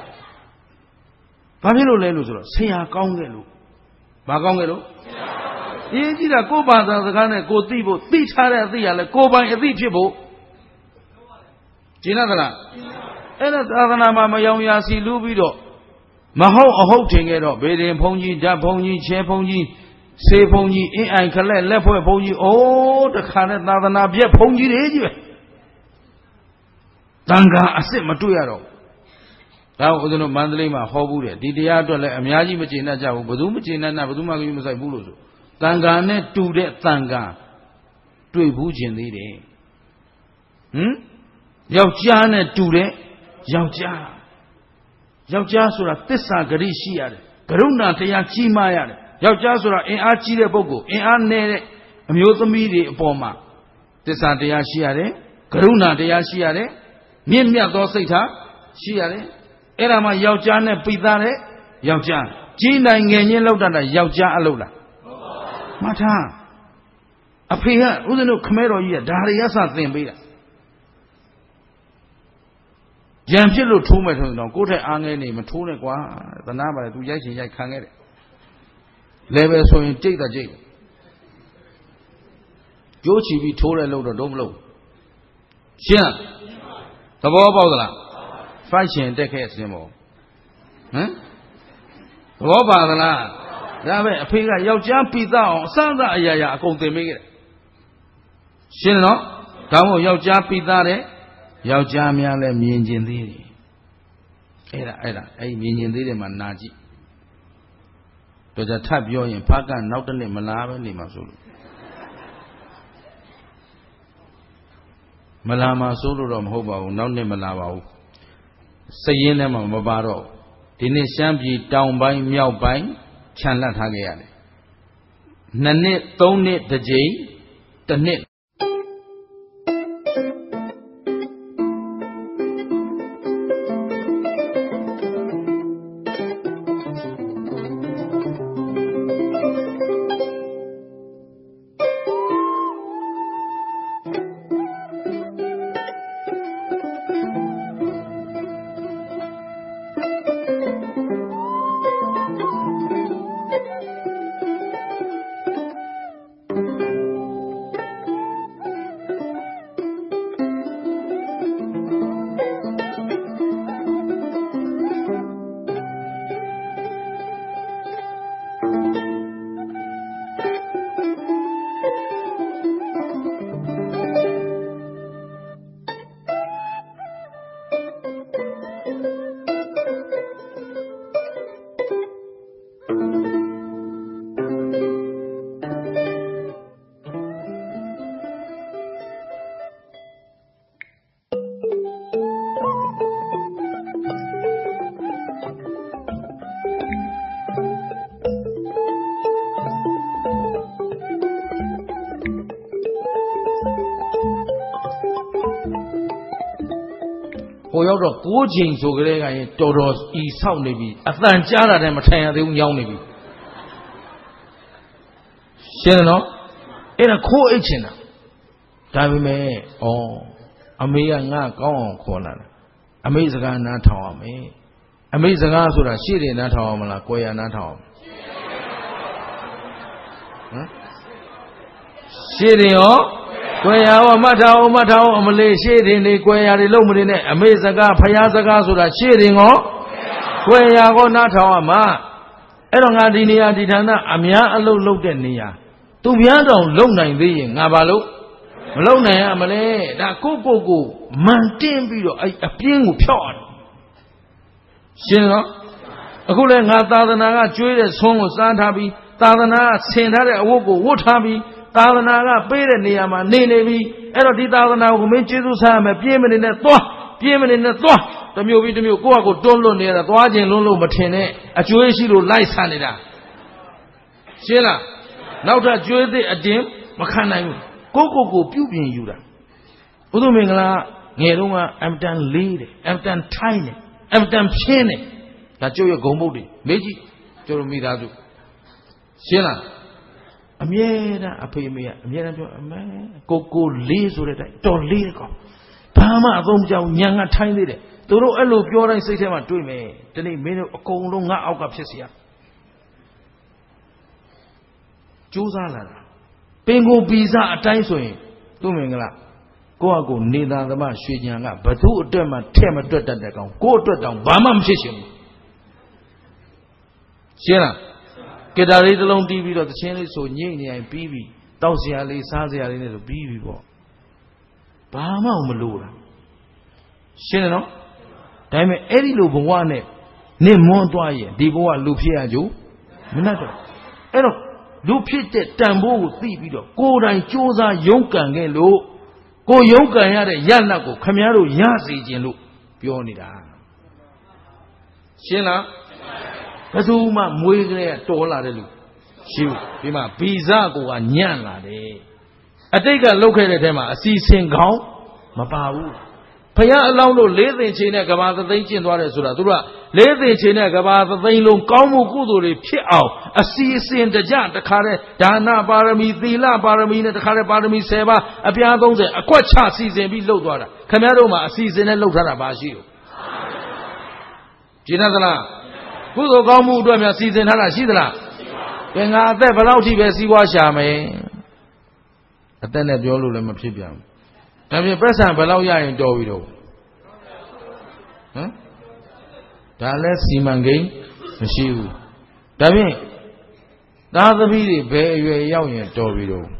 ဘာဖြစ်လို့လဲလို့ဆိုတော့ဆရာကောင်းခဲ့လို့ဘာကောင်းခဲ့လို့အရေးကြီးတာကိုယ်ဘာသာစကားနဲ့ကိုသိဖို့သိထားတဲ့အသိရလဲကိုပိုင်အသိဖြစ်ဖို့ကျင်းသလားအဲ့ဒါသာသနာမှာမယောင်ရာစီလူးပြီးတော့မဟုတ်အဟုတ်ထင်ခဲ့တော့ဘေဒင်ဘုံကြီးဓာတ်ဘုံကြီးချဲဘုံကြီးစေဘုံကြီးအင်းအိုင်ခလက်လက်ဖွဲ့ဘုံကြီးအိုးတခါနဲ့သာသနာပြက်ဘုံကြီးတွေကြီးပဲတန်ခါအစ်စ်မတွေ့ရတော့ဒါကိုဦးဇင်းတို့မန္တလေးမှာဟောဘူးတယ်ဒီတရားအတွက်လည်းအများကြီးမကျေနပ်ကြဘူးဘယ်သူမကျေနပ်နာဘယ်သူမှကြည့်မဆိုင်ဘူးလို့ဆိုတန်ခါနဲ့တူတဲ့တန်ခါတွေ့ဘူးခြင်းသေးတယ်ဟမ်ယောက်ျားနဲ့တူတဲ့ယောက်ျားယောက်ျားဆိုတာသစ္စာဂရိရှိရတယ်ကရုဏာတရားကြီးမားရတယ်ယောက်ျားဆိုတာအင်အားကြီးတဲ့ပုဂ္ဂိုလ်အင်အားနည်းတဲ့အမျိုးသမီးတွေအပေါ်မှာသစ္စာတရားရှိရတယ်ကရုဏာတရားရှိရတယ်မြင့်မြတ်သောစိတ်ထားရှိရတယ်အဲ့ဒါမှယောက်ျားနဲ့ပိသားတဲ့ယောက်ျားကြီးနိုင်ငယ်ချင်းလောက်တတ်တာယောက်ျားအလုပ်လားမှတ်ထားအဖေကဦးဇင်းတို့ခမဲတော်ကြီးကဒါတွေကစသင်ပေးတာရံဖြစ်လို့ထိုးမယ်ဆိုရင်တော့ကိုယ့်ထက်အားငယ်နေမထိုးနဲ့ကွာသနာပါလေသူရိုက်ချင်ရိုက်ခံခဲ့တယ်လဲပဲဆိုရင်ကြိတ်တာကြိတ်ကြိုးချီပြီးထိုးတဲ့လို့တော့တော့မလို့ရှင်းသဘောပေါက်သလားဖိုက်ရှင်တက်ခဲ့အစင်းပေါ့ဟမ်သဘောပါသလားဒါပဲအဖေကယောက်ျားပိသားအောင်အစအစအရာရာအကုန်သင်ပေးခဲ့တယ်ရှင်းနော်ဒါမို့ယောက်ျားပိသားတဲ့ယောက်ျားများလည်းမြင်ကျင်သေးတယ်အဲ့ဒါအဲ့ဒါအဲ့မြင်ကျင်သေးတယ်မှာနာကြည့်တော့ကြထပ်ပြောရင်ဖကနောက်တစ်နှစ်မလားပဲနေမှာဆိုလို့မလာမှာဆိုလို့တော့မဟုတ်ပါဘူးနောက်နှစ်မလာပါဘူးစည်ရင်းထဲမှာမပါတော့ဒီနေ့ရှမ်းပြည်တောင်ပိုင်းမြောက်ပိုင်းခြံလှပ်ထားခဲ့ရတယ်နှစ်နှစ်သုံးနှစ်တစ်ကြိမ်တစ်နှစ်ဟိုရောက်တော့ကိုးချိန်ဆိုကြတဲ့ကရင်တော်တော်ဤဆောက်နေပြီအတန်ကြားတာတည်းမထိုင်ရသေးဘူးညောင်းနေပြီရှင်းတယ်နော်အဲ့ဒါခိုးအိတ်ချင်တာဒါပေမဲ့ဩအမေကငါကောင်းအောင်ခေါ်လာတာအမေစကားနားထောင်အောင်မယ်အမေစကားဆိုတာရှေ့တယ်နားထောင်အောင်မလားကိုယ်ရနားထောင်အောင်ဟမ်ရှေ့တယ်ရောကွယ်ရဟောမထအောင်မထအောင်အမလေးရှေ့တင်နေကွယ်ရတွေလုံးမနေနဲ့အမေစကားဖယားစကားဆိုတာရှေ့တင်ကောကွယ်ရကောနားထောင်ရမှာအဲ့တော့ငါဒီနေရာဒီဌာနအများအလုပ်လုပ်တဲ့နေရာသူများတောင်လုံနိုင်သေးရင်ငါဘာလို့မလုံနိုင်ရမလဲဒါကိုကိုကိုမန်တင်းပြီးတော့အဲ့အပြင်းကိုဖြောက်ရတယ်ရှင်းနော်အခုလဲငါသာသနာကကျွေးတဲ့ဆွန်းကိုစားထားပြီးသာသနာကဆင်ထားတဲ့အဝတ်ကိုဝတ်ထားပြီးသာသနာကပေးတဲ့နေရာမှာနေနေပြီအဲ့တော့ဒီသာသနာကိုမင်းကျေးဇူးဆရမယ်ပြင်းမနေနဲ့သွားပြင်းမနေနဲ့သွားတမျိုးပြီးတမျိုးကိုယ့်ဟာကိုတွန်းလွတ်နေရတာသွားခြင်းလွန်းလို့မထင်နဲ့အကျွေးရှိလို့လိုက်ဆန်နေတာရှင်းလားနောက်ထပ်ကျွေးသည့်အတင်းမခံနိုင်ဘူးကိုကိုကိုပြုပြင်ယူတာဘုသူမင်္ဂလာငယ်တော့ကအမ်တန်လေးတယ်အမ်တန်ထိုင်းတယ်အမ်တန်ဖြင်းတယ်ဒါကျုပ်ရဲ့ဂုံဘုတ်တွေမေးကြည့်ကျုပ်တို့မိသားစုရှင်းလားအမြဲတမ်းအဖေအမေကအမြဲတမ်းပြောအမေကိုကိုလေးဆိုတဲ့အတိုင်းတော်လေးတဲ့ကောင်ဘာမှအသုံးမကျဘူးညံကထိုင်းသေးတယ်သူတို့အဲ့လိုပြောတိုင်းစိတ်ထဲမှာတွေးမယ်ဒီနေ့မင်းတို့အကုန်လုံးငါအောက်ကဖြစ်เสียကြိုးစားလာတာပင်ကိုပီစာအတိုင်းဆိုရင်သူ့မင်္ဂလာကိုယ့်အကိုနေသာသမားရွှေညံကဘသူအတွက်မှထဲ့မတွက်တတ်တဲ့ကောင်ကိုယ့်အတွက်တောင်ဘာမှမဖြစ်ရှင်ဘူးရှင်းလားကေတာလေးတစ်လုံးတီးပြီးတော့သချင်းလေးဆိုညိတ်နေရင်ပြီးပြီတောက်စရာလေးစားစရာလေးနဲ့ဆိုပြီးပြီပေါ့ဘာမှမလို့လားရှင်းတယ်နော်ဒါပေမဲ့အဲ့ဒီလိုဘဝနဲ့နင့်မွန်းသွားရင်ဒီဘဝလူဖြစ်ရကြမနဲ့တော့အဲ့တော့လူဖြစ်တဲ့တန်ဖိုးကိုသိပြီးတော့ကိုယ်တိုင်စူးစမ်းရုန်းကန်ခဲ့လို့ကိုရုန်းကန်ရတဲ့ရလတ်ကိုခမည်းတော်ရစေခြင်းလို့ပြောနေတာရှင်းလားဘယ်သူမှမွေးကလေးကတော်လာတဲ့လူရှိဘူးဒီမှာဗီဇကိုကညံ့လာတယ်အတိတ်ကလောက်ခဲ့တဲ့ထဲမှာအစီအစဉ်ကောင်းမပါဘူးဖယားအလောင်းတို့လေးသိင်ချိန်နဲ့ကဘာသသိန်းကျင့်သွားတယ်ဆိုတာသူတို့ကလေးသိင်ချိန်နဲ့ကဘာသသိန်းလုံးကောင်းမှုကုသိုလ်တွေဖြစ်အောင်အစီအစဉ်တကြတခါတည်းဒါနပါရမီသီလပါရမီနဲ့တခါတည်းပါရမီဆယ်ပါးအပြားသုံးဆယ်အကွက်ချစီစဉ်ပြီးလှုပ်သွားတာခင်ဗျားတို့မှာအစီအစဉ်နဲ့လှုပ်ထားတာပါရှိဘူးကျင့်သလားကုသိုလ်ကောင်းမှုအတွက်များစီစဉ်ထားတာရှိသလားကဲငါအသက်ဘယ်လောက်ထိပဲစီးပွားရှာမယ်အသက်နဲ့ပြောလို့လည်းမဖြစ်ပြန်ဘူးဒါပြင်ပက်ဆံဘယ်လောက်ရရင်တော်ပြီတော့ဟမ်ဒါလည်းစီမံကိန်းမရှိဘူးဒါပြင်သားသမီးတွေဘယ်အရွယ်ရောက်ရင်တော်ပြီတော့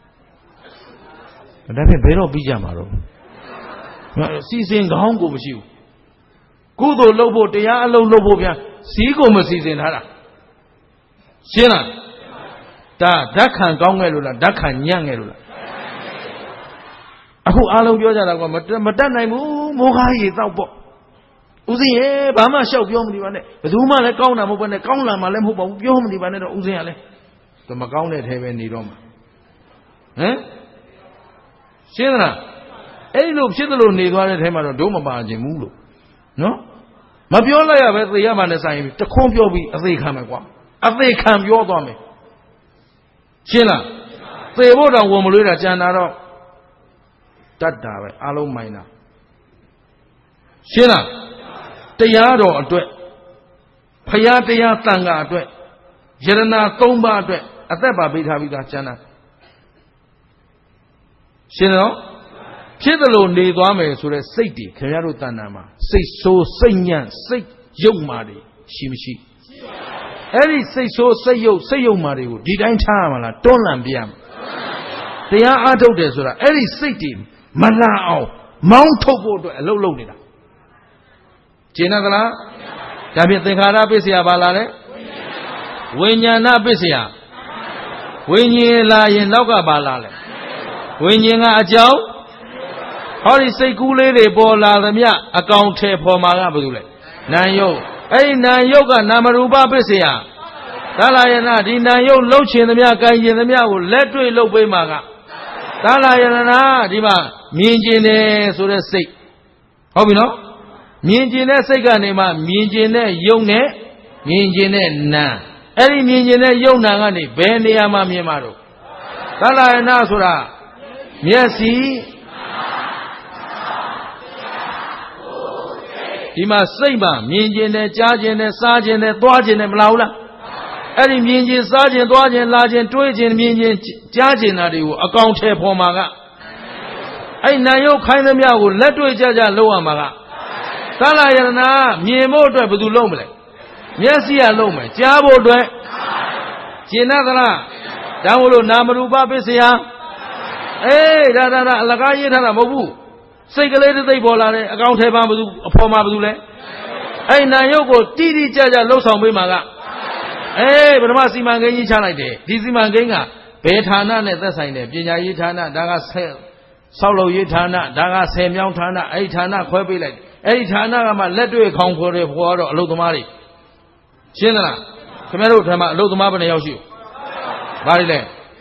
ဒါပြင်ဘယ်တော့ပြီးကြမှာတော့စီစဉ်ကောင်းကိုမရှိဘူးကုသိုလ်လုပ်ဖို့တရားအလုပ်လုပ်ဖို့ဗျာစီးကိုမစီစဉ်ထားတာရှင်းလားဒါဓာတ်ခံကောင်းခဲ့လို့လားဓာတ်ခံညံ့ခဲ့လို့လားအခုအားလုံးပြောကြတာကမတတ်နိုင်ဘူးမိုးကားရေတောက်ပေါ့ဦးစင်းရေဘာမှရှောက်ပြောမနေပါနဲ့ဘယ်သူမှလည်းကောင်းတာမဟုတ်ပါနဲ့ကောင်းလာမှလည်းမဟုတ်ပါဘူးပြောမနေပါနဲ့တော့ဦးစင်းကလည်းသူမကောင်းတဲ့ထဲပဲနေတော့မှာဟမ်ရှင်းသလားအဲ့လိုဖြစ်သလိုနေသွားတဲ့ထဲမှာတော့ဒုမပါခြင်းဘူးလို့နော်မပြောလိုက်ရပဲသေရမှနဲ့ဆိုင်တခွန်းပြောပြီးအသေးခံမယ်ကွာအသေးခံပြောသွားမယ်ရှင်းလားသေဖို့တောင်ဝင်မလို့တာကြံတာတော့တတ်တာပဲအားလုံးမိုင်းတာရှင်းလားတရားတော်အတွက်ဖရာတရားတန်ခါအတွက်ယရနာသုံးပါးအတွက်အသက်ပါပေးထားပြီးသားကျမ်းတာရှင်းတော့ဖြစ်သလိုနေသွားမယ်ဆိုတဲ့စိတ်တွေခင်ဗျားတို့တဏ္ဍာမှာစိတ်ဆိုးစိတ်ညံ့စိတ်ယုတ်မာတွေရှိမရှိရှိပါဘူးအဲ့ဒီစိတ်ဆိုးစိတ်ယုတ်စိတ်ယုတ်မာတွေကိုဒီတိုင်းထားရမှာလားတွန်းလှန်ပြရမှာတရားအားထုတ်တယ်ဆိုတာအဲ့ဒီစိတ်တွေမလာအောင်မောင်းထုတ်ဖို့အတွက်အလုပ်လုပ်နေတာကျင့်သလားဒါဖြင့်သင်္ခါရပစ္စယဘာလာလဲဝိညာဏပစ္စယဝိညာဉ်လာရင်နောက်ကဘာလာလဲဝိညာဉ်ကအကြောင်းဟောဒီစိတ်ကူးလေးတွေပေါ်လာသမျှအကောင်ထဲပေါ်မှာကဘာလို့လဲနာယုတ်အဲ့ဒီနာယုတ်ကနာမရူပပစ္စယသာလယနာဒီနာယုတ်လှုပ်ချင်သမျှကိုင်ချင်သမျှကိုလက်တွေ့လှုပ်ပေးမှာကသာလယနာဒီမှာမြင်ကျင်တယ်ဆိုတဲ့စိတ်ဟုတ်ပြီနော်မြင်ကျင်တဲ့စိတ်ကနေမှမြင်ကျင်တဲ့ယုတ်နဲ့မြင်ကျင်တဲ့နာအဲ့ဒီမြင်ကျင်တဲ့ယုတ်နာကနေဘယ်နေရာမှာမြင်မှာတော့သာလယနာဆိုတာမျက်စိဒီမှာစိတ်မှာမြင်ကျင်တယ်ကြားကျင်တယ်စားကျင်တယ်သွားကျင်တယ်မလားဘူးလားအဲ့ဒီမြင်ကျင်စားကျင်သွားကျင်လာကျင်တွေးကျင်မြင်ကျင်ကြားကျင်တာတွေကိုအကောင်ထဲပေါ်မှာကအဲ့နာယုတ်ခိုင်းသမျှကိုလက်တွေ့ကြကြလုပ်ရမှာကသလယနာမြင်ဖို့အတွက်ဘယ်သူလုပ်မလဲမျက်စိကလုပ်မယ်ကြားဖို့အတွက်ကျင်သလားဒါမို့လို့နာမရူပပစ္စယအေးဒါဒါဒါအလကားရေးထားတာမဟုတ်ဘူးစိတ်ကလေးတစ်သိပ်ပေါ်လာတယ်အကောင်ထဲပါဘယ်သူအဖော်မှာဘယ်သူလဲအဲ့နာယုတ်ကိုတိတိကျကျလှုပ်ဆောင်ပေးမှာကအေးပထမစီမံကိန်းကြီးချလိုက်တယ်ဒီစီမံကိန်းကဘယ်ဌာနနဲ့သက်ဆိုင်တယ်ပညာရေးဌာနဒါကဆက်ဆောက်လုပ်ရေးဌာနဒါကဆယ်မြောင်းဌာနအဲ့ဒီဌာနခွဲပေးလိုက်အဲ့ဒီဌာနကမှလက်တွေ့ခေါင်ခေါ်တယ်ခေါ်တော့အလုပ်သမားတွေရှင်းသလားခင်ဗျားတို့ဌာနအလုပ်သမားဘယ်နှယောက်ရှိဘာတွေလဲ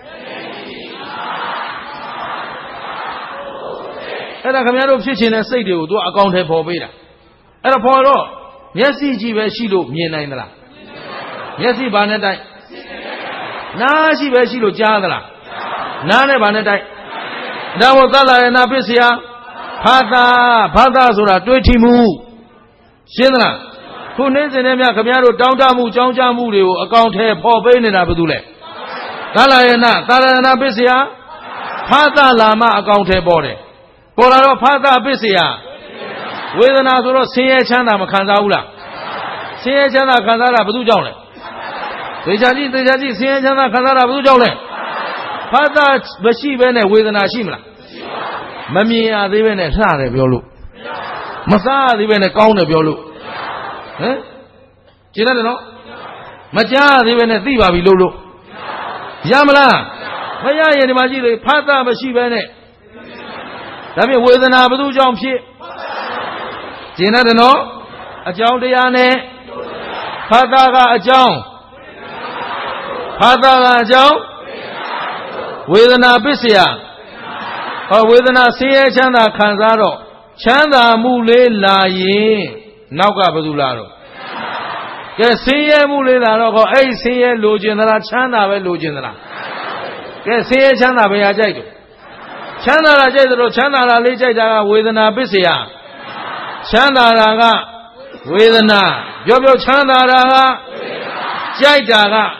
အဲ့ဒါခင်ဗျားတို့ဖြစ်ချင်တဲ့စိတ်တွေကိုသူကအကောင့်ထဲပေါ်ပေးတာအဲ့ဒါပေါ်တော့မျက်စိကြည့်ပဲရှိလို့မြင်နိုင်သလားမျက်စိဘာနဲ့တိုက်နားရှိပဲရှိလို့ကြားသလားနားနဲ့ဘာနဲ့တိုက်ဒါမို့သလယနာပစ္စယဖာတာဖာတာဆိုတာတွေးထီမှုရှင်းသလားခုနေ့စဉ်နဲ့များခင်ဗျားတို့တောင်းတမှုကြောင်းကြမှုတွေကိုအကောင့်ထဲပေါ်ပေးနေတာဘာလို့လဲသလယနာသလယနာပစ္စယဖာတာလာမအကောင့်ထဲပေါ်တယ်ပေါ်လာတော့ဖာတာပစ္စယဝေဒနာဆိုတော့ဆင်းရဲချမ်းသာမခံစားဘူးလားဆင်းရဲချမ်းသာခံစားတာဘာလို့ကြောင့်လဲသေချာကြည့်သေချာကြည့်ဆင်းရဲချမ်းသာခံစားတာဘာလို့ကြောင့်လဲဖာတာမရှိဘဲနဲ့ဝေဒနာရှိမလားမမြင်ရသေးပဲနဲ့လှတယ်ပြောလို့မစားရသေးပဲနဲ့ကောင်းတယ်ပြောလို့ဟမ်ကျင်တယ်နော်မကြားရသေးပဲနဲ့သိပါပြီလို့လို့ Yamala, Maya and Majili, Pata Mashibane. That means with an Abu Jump ship. Jina no? A John Diane. Pataga a John. Pataga a John. With an Abyssia. Or with an Asia Chanda Kanzaro. Chanda Mule Laye. Nauka Badularo. Yes, see a Mulina or a see a Lugina Chanda Lugina. Yes, see a Chanda Bayajago. Chanda Rajago, Chanda Lejaga with an Abyssia. Chanda Raga with an A. Jobo Chanda Raga Jaidaga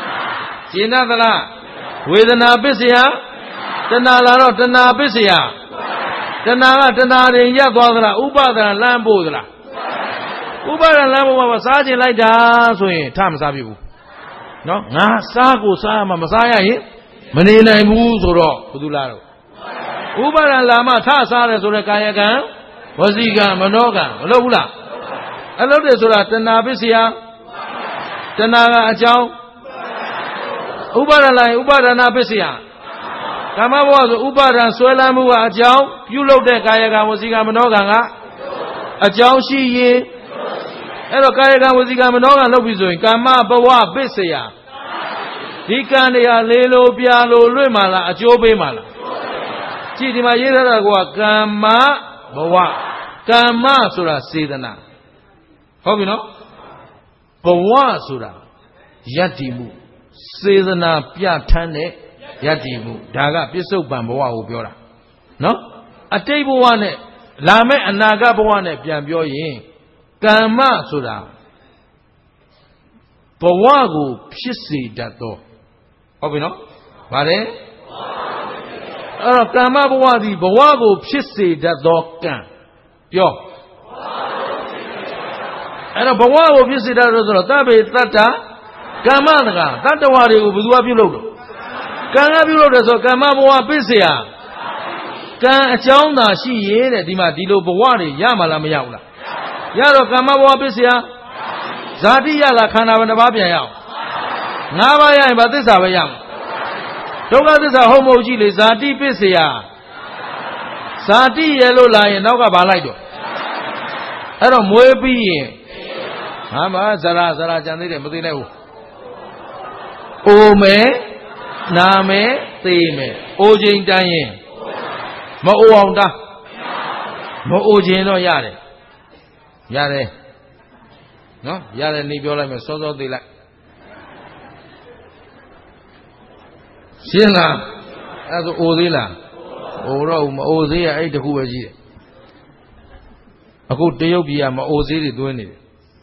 Jinadala with an Abyssia. Tanala, Tanabyssia. Tanala, Tanari, Yabodra, Ubada, Lambodra. Ubara Lambo was Saji like that, so Tam Sabu. No, Na Sago Sama Masaya, Manila Muzoro, Udularo. Ubara Lama Tasara Surakayagan, Waziga, Manoga, Lobula. I love this Sura Tanabisia, Tanaga Ajao, Ubara Lai, Ubara Nabisia. Kama was Ubara Swelamu Ajao, you love the Kayaga, Waziga Manoga, Ajao she. Hello, Kayaga was the Gamanoga Lobizo, Kama Bawa Bessia. Dikania, Lelo, Pialo, Lumala, Ajobe Mala. Chidima Yera, Kama Bawa, Kama Sura Sedana. How you know? Bawa Sura Yatimu, Sedana Piatane, Yatimu, Daga, Piso Bamboa Ubiora. No? A table one, Lame and Naga Bawane, Piambio. Kama Sura Bawago Pisi Dato. Obino? Vale? Kama Bawadi Bawago Pisi Dato Kan. Yo. And a Bawago Pisi Dato Tabe Tata Kamanaga, Tata Wari Ubudua Pilodo. Kana Pilodo, so Kama Bawa Pisia. Kan Chona she ye, Dima Dilo Bawari, Yamala Miaula. Yaro Kama Wabisia Zadi Yala Kana Babia Navaya Batisa Bayam. Toga this a homogeneous Zadi Pisia Sadi Yellow Lion Noga Balaido. I don't Moebi Ama Zara Zara Janide Mudino Ome Name Theme Ojin Dayen Moonda Moojino Yare. Yare. No? Yare Nibiola me sodo de la Siena as Odila. Ora Ozia ate who was here. A good day of Yama Ozili doing it.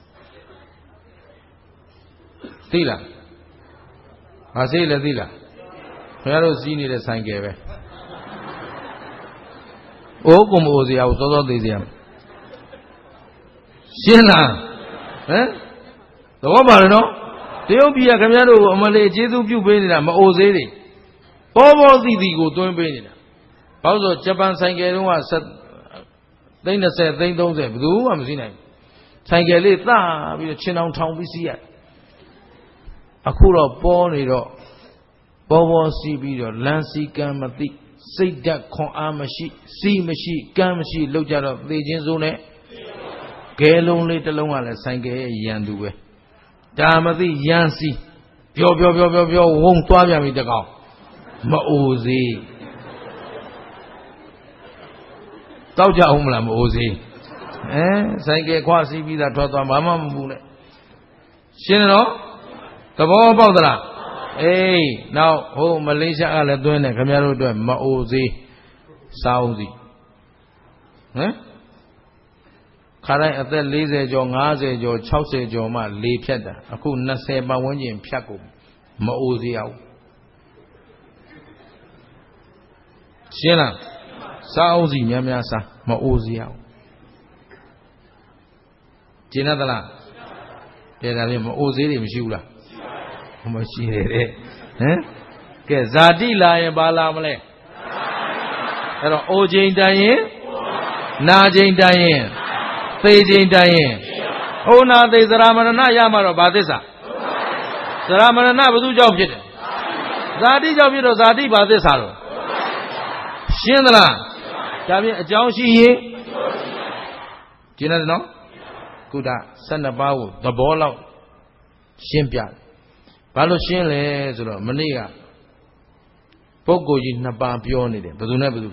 Tila. Azela Dila. Pero Zini the Sangave. O come Ozia, Sodo de Diam. Siena, eh? The woman, no? They'll be a Camino, Malay, Jesu, you painted them, Ozeri. Bobo Didi go to painting. Also, Japan Sangaru said, they said, they don't say, do I'm seeing. Sangalita, with a chin on town, we see it. Akura born it all. Bobo C. Lancy Gamati, say that con amashi, see machi, gamashi, look at the legends on it. Gale only the long one, Sangay Yandu. Damadi Yansi, Pio Pio Pio Pio Pio won't twabia with the cow. Maozi Tauja Umla Maozi. Eh, Sangay Quasi be that Tota Mamma Mune. Shinano, the ball about that. Hey, now, oh, Malaysia are doing a Camaro doing Maozi Saudi. Eh? Karai at the laser jo ngaze jo chause jo ma le piada. Aku nase ba wonyin piako maozi out. Siena Saudi Yamiasa maozi out. Jinadala. There are maozi mshula. Mashire. Eh? Ke Zadi la and Balamale. Hello, O Jane Diane. Na Jane Diane. Jane Diane. Oh, now there's a Ramana Yamara Badisa. The Ramana Badu job. ဇာတိကြောင့်ဖြစ်တော့ဇာတိဘာသစ္စာတော့ရှင်းသလားဒါဖြင့်အကြောင်းရှိရင်ကျင်းတယ်နော်ကုဒဆယ်နှစ်ပါးကိုသဘောလောက်ရှင်းပြတယ်ဘာလို့ရှင်းလဲဆိုတော့မနေ့ကပုဂ္ဂိုလ်ကြီးနှစ်ပါးပြောနေတယ်ဘယ်သူနဲ့ဘယ်သူ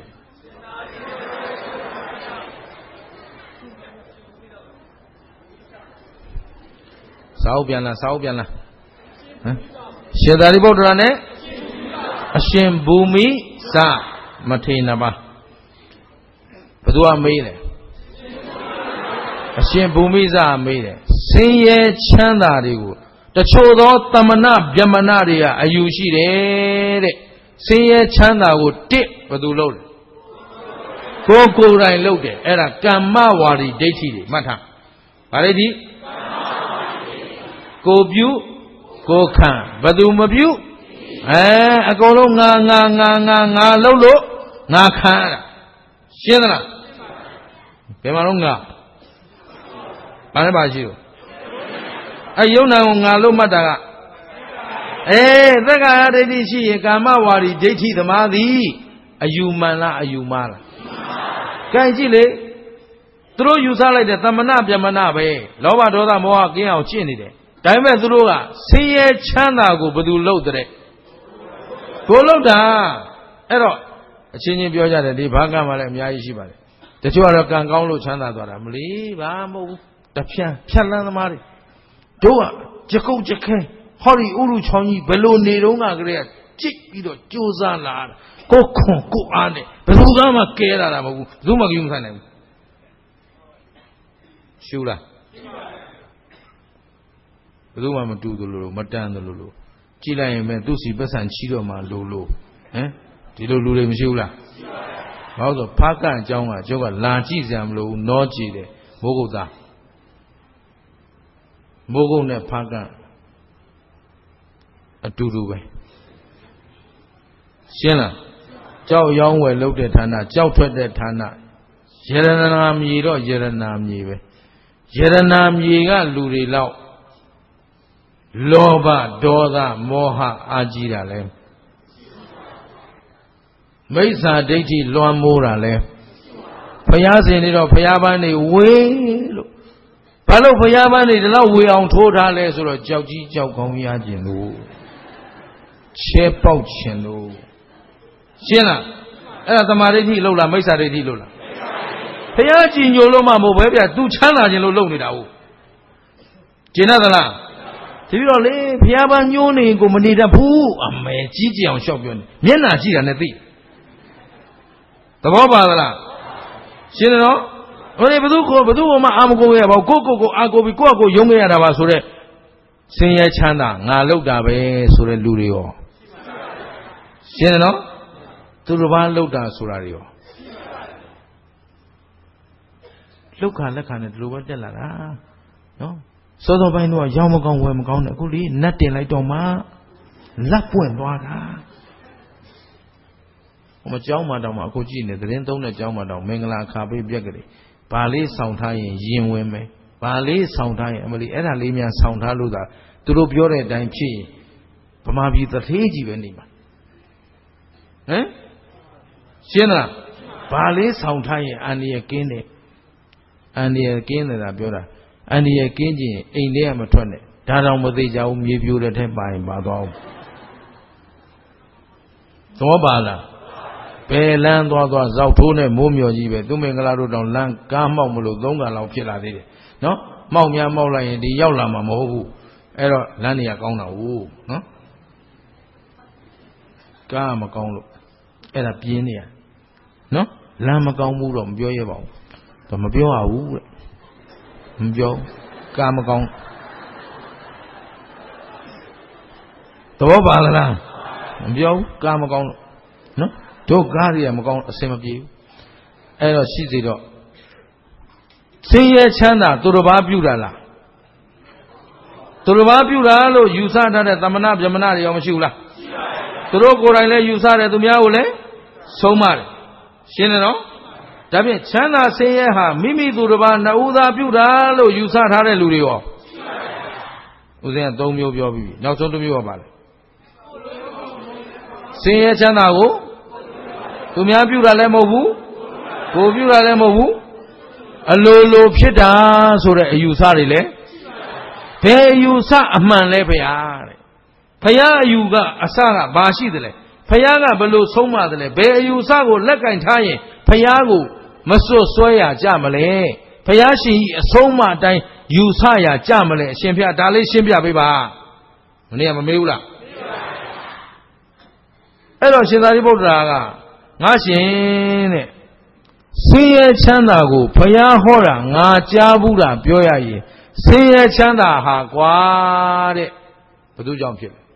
စာအုပ်ပြန်လားစာအုပ်ပြန်လားဟမ်ရှင်သာရိပုတ္တရာနဲ့အရှင်ဘူမိစမထေရပါဘယ်သူကမေးတယ်အရှင်ဘူမိစမေးတယ်ဆင်းရဲချမ်းသာတွေကိုတချို့သောတမနာဗျမနာတွေကအယူရှိတယ်တဲ့ဆင်းရဲချမ်းသာကိုတစ်ဘယ်သူလုပ်လဲကိုယ်ကိုယ်တိုင်လုပ်တယ်အဲ့ဒါကမ္မဝါဒီဒိဋ္ဌိတွေမှတ်ထားဗါဒိဋ္ဌိကိုပြုကိုခံဘယ်သူမပြုအဲအကုန်လုံးငါငါငါငါငါလှုပ်လို့ငါခံရတာရှင်းသလားဘယ်မှာတော့ငါဘာလဲပါရှိတော့အဲယုံနာကိုငါလို့မှတ်တာကအဲသက္ကာယဒိဋ္ဌိရှိရင်ကာမဝါဒီဒိဋ္ဌိသမားသည်အယူမှန်လားအယူမှားလားကြိုင်ကြည့်လေသူတို့ယူဆလိုက်တဲ့သမဏဗျမဏပဲလောဘဒေါသမောဟကင်းအောင်ကျင့်နေတယ်ဒါပေမဲ့သူတို့ကဆင်းရဲချမ်းသာကိုဘယ်သူလုပ်တဲ့ကိုလုပ်တာအဲ့တော့အချင်းချင်းပြောကြတယ်ဒီဘာကမှလည်းအများကြီးရှိပါတယ်တချို့ကတော့ကံကောင်းလို့ချမ်းသာသွားတာမလီဘာမဟုတ်ဘူးတဖြန်းဖြတ်လန်းသမားတွေတို့ကကြကုတ်ကြခဲဟောဒီဥရုချောင်းကြီးဘယ်လိုနေတော့ကကလေးကကြိတ်ပြီးတော့ကြိုးစားလာကိုခွန်ကိုအားနဲ့ဘယ်သူကမှကဲလာတာမဟုတ်ဘူးဘယ်သူမှကြုံဆိုင်နိုင်ဘူးရှူလားဘယ်သူမှမတူသလိုလိုမတန်သလိုလိုကြည့်လိုက်ရင်ပဲသူ့စီပတ်စံချီတော့မှလိုလိုဟမ်ဒီလိုလူတွေမရှိဘူးလားဘာလို့ဆိုဖားကန်အကြောင်းကကျောက်ကလာကြည့်စရာမလိုဘူးနောကြည့်တယ်မိုးကုတ်သားမိုးကုတ်နဲ့ဖားကန်အတူတူပဲရှင်းလားကြောက်ရောင်းဝယ်လုပ်တဲ့ဌာနကြောက်ထွက်တဲ့ဌာနယရနာမြေတော့ယရနာမြေပဲယရနာမြေကလူတွေလောက်လောဘဒေါသမောဟအာကြီးတာလဲမိစ္ဆာဒိဋ္ဌိလွှမ်းမိုးတာလဲဘုရားရှင်တွေတော့ဘုရားပန်းတွေဝေးလို့ဘာလို့ဘုရားပန်းတွေဒီလောက်ဝေအောင်ထိုးထားလဲဆိုတော့ကြောက်ကြီးကြောက်ကောင်းရခြင်းလို့ချဲပေါက်ခြင်းလို့ရှင်းလားအဲ့ဒါသမာဓိဋ္ဌိလို့လားမိစ္ဆာဒိဋ္ဌိလို့လားဘုရားကြည်ညိုလို့မှမဟုတ်ပဲဗျသူချမ်းသာခြင်းလို့လုပ်နေတာဟုတ်ကျင်တတ်သလားဒီပြီးတော့လေဘုရားပန်းညိုးနေကိုမနေတတ်ဘူးအမေကြီးကြအောင်လျှောက်ပြောနေမျက်နှာကြည့်တာနဲ့သိသဘောပါသလားရှင်းတယ်နော်ဟိုလေဘသူကိုဘသူကမှအာမကိုရပါဘူးကိုကိုကိုအာကိုပြီးကိုယ့်ကိုယုံခဲ့ရတာပါဆိုတော့ဆင်းရဲချမ်းသာငါလောက်တာပဲဆိုတဲ့လူတွေရောရှင်းတယ်နော်သူတို့ဘာလောက်တာဆိုတာတွေရောလောက်ခါလက်ခါနဲ့ဒီလိုပဲတက်လာတာနော်စောစောပိုင်းတော့ရောင်းမကောင်းဝယ်မကောင်းနဲ့အခုလေနတ်တင်လိုက်တော့မှလက်ပွင့်သွားတာဟိုမကြောင်းမှတောင်မှအခုကြည့်နေသတင်းသုံးတဲ့ကြောင်းမှတောင်မင်္ဂလာခါပေးပြက်ကလေးဘာလေးဆောင်ထားရင်ရင်ဝင်မယ်ဘာလေးဆောင်ထားရင်အမလီအဲ့ဒါလေးများဆောင်ထားလို့သာသူတို့ပြောတဲ့အတိုင်းဖြစ်ရင်ဗမာပြည်သထေးကြီးပဲနေမှာဟမ်ရှင်းလားဘာလေးဆောင်ထားရင်အန္တရာယ်ကင်းတယ်အန္တရာယ်ကင်းတယ်သာပြောတာအန္တရာယ်ကင်းခြင်းအိမ်ထဲကမထွက်နဲ့ဒါတောင်မသေးကြဘူးမြေပြိုတဲ့ထက်ပါရင်ပါသွားအောင်သဘောပါလားဘယ်လမ်းသွားသွားဇောက်ထိုးနဲ့မိုးမျောကြီးပဲသူမင်္ဂလာတို့တောင်လမ်းကားမောက်မလို့သုံးကန်လောက်ဖြစ်လာသေးတယ်နော်မောက်များမောက်လိုက်ရင်ဒီရောက်လာမှာမဟုတ်ဘူးအဲ့တော့လမ်းတွေကကောင်းတာဟုတ်နော်ကားမကောင်းလို့အဲ့ဒါပြင်းနေရနော်လမ်းမကောင်းဘူးတော့မပြောရပါဘူးတော့မပြောရဘူးတဲ့မပြောကားမကောင်းသဘောပါလားမပြောဘူးကားမကောင်းလို့နော်တို့ကားတွေကမကောင်းအဆင်မပြေဘူးအဲ့တော့ရှိစေတော့ဆင်းရဲချမ်းသာသူတစ်ပါးပြုတာလားသူတစ်ပါးပြုတာလို့ယူဆထားတဲ့သမဏဗြဟ္မဏတွေရောမရှိဘူးလားရှိပါတယ်သူတို့ကိုယ်တိုင်လည်းယူဆတယ်သူများကိုလည်းဆုံးမတယ်ရှင်းတယ်နော်ဒါဖြင့်ချမ်းသာဆင်းရဲဟာမိမိသူတစ်ပါးနှစ်ဦးသာပြုတာလို့ယူဆထားတဲ့လူတွေရောရှိပါတယ်ဦးဇင်းကသုံးမျိုးပြောပြီးနောက်ဆုံးတစ်မျိုးကပါလေဟဆင်းရဲချမ်းသာကိုသူများပြုတာလည်းမဟုတ်ဘူးကိုပြုတာလည်းမဟုတ်ဘူးအလိုလိုဖြစ်တာဆိုတဲ့အယူဆတွေလည်းဘယ်အယူဆအမှန်လဲဘုရားတဲ့ဘုရားအယူကအစကဘာရှိတယ်လဲဘုရားကဘယ်လိုဆုံးမတယ်လဲဘယ်အယူဆကိုလက်ကင်ထားရင်ဘုရားကိုမစွတ်စွဲရကြမလဲဘုရားရှင်ကြီးအဆုံးမအတိုင်းယူဆရကြမလဲအရှင်ဘုရားဒါလေးရှင်းပြပေးပါမနေ့ကမမေးဘူးလားအဲ့တော့ရှင်သာရိပုတ္တရာကငါရှင်တဲ့ဆင်းရဲချမ်းသာကိုဘုရားဟောတာငါကြားဘူးတာပြောရရင်ဆင်းရဲချမ်းသာဟာကွာတဲ့ဘယ်သူကြောင့်ဖြစ်လဲ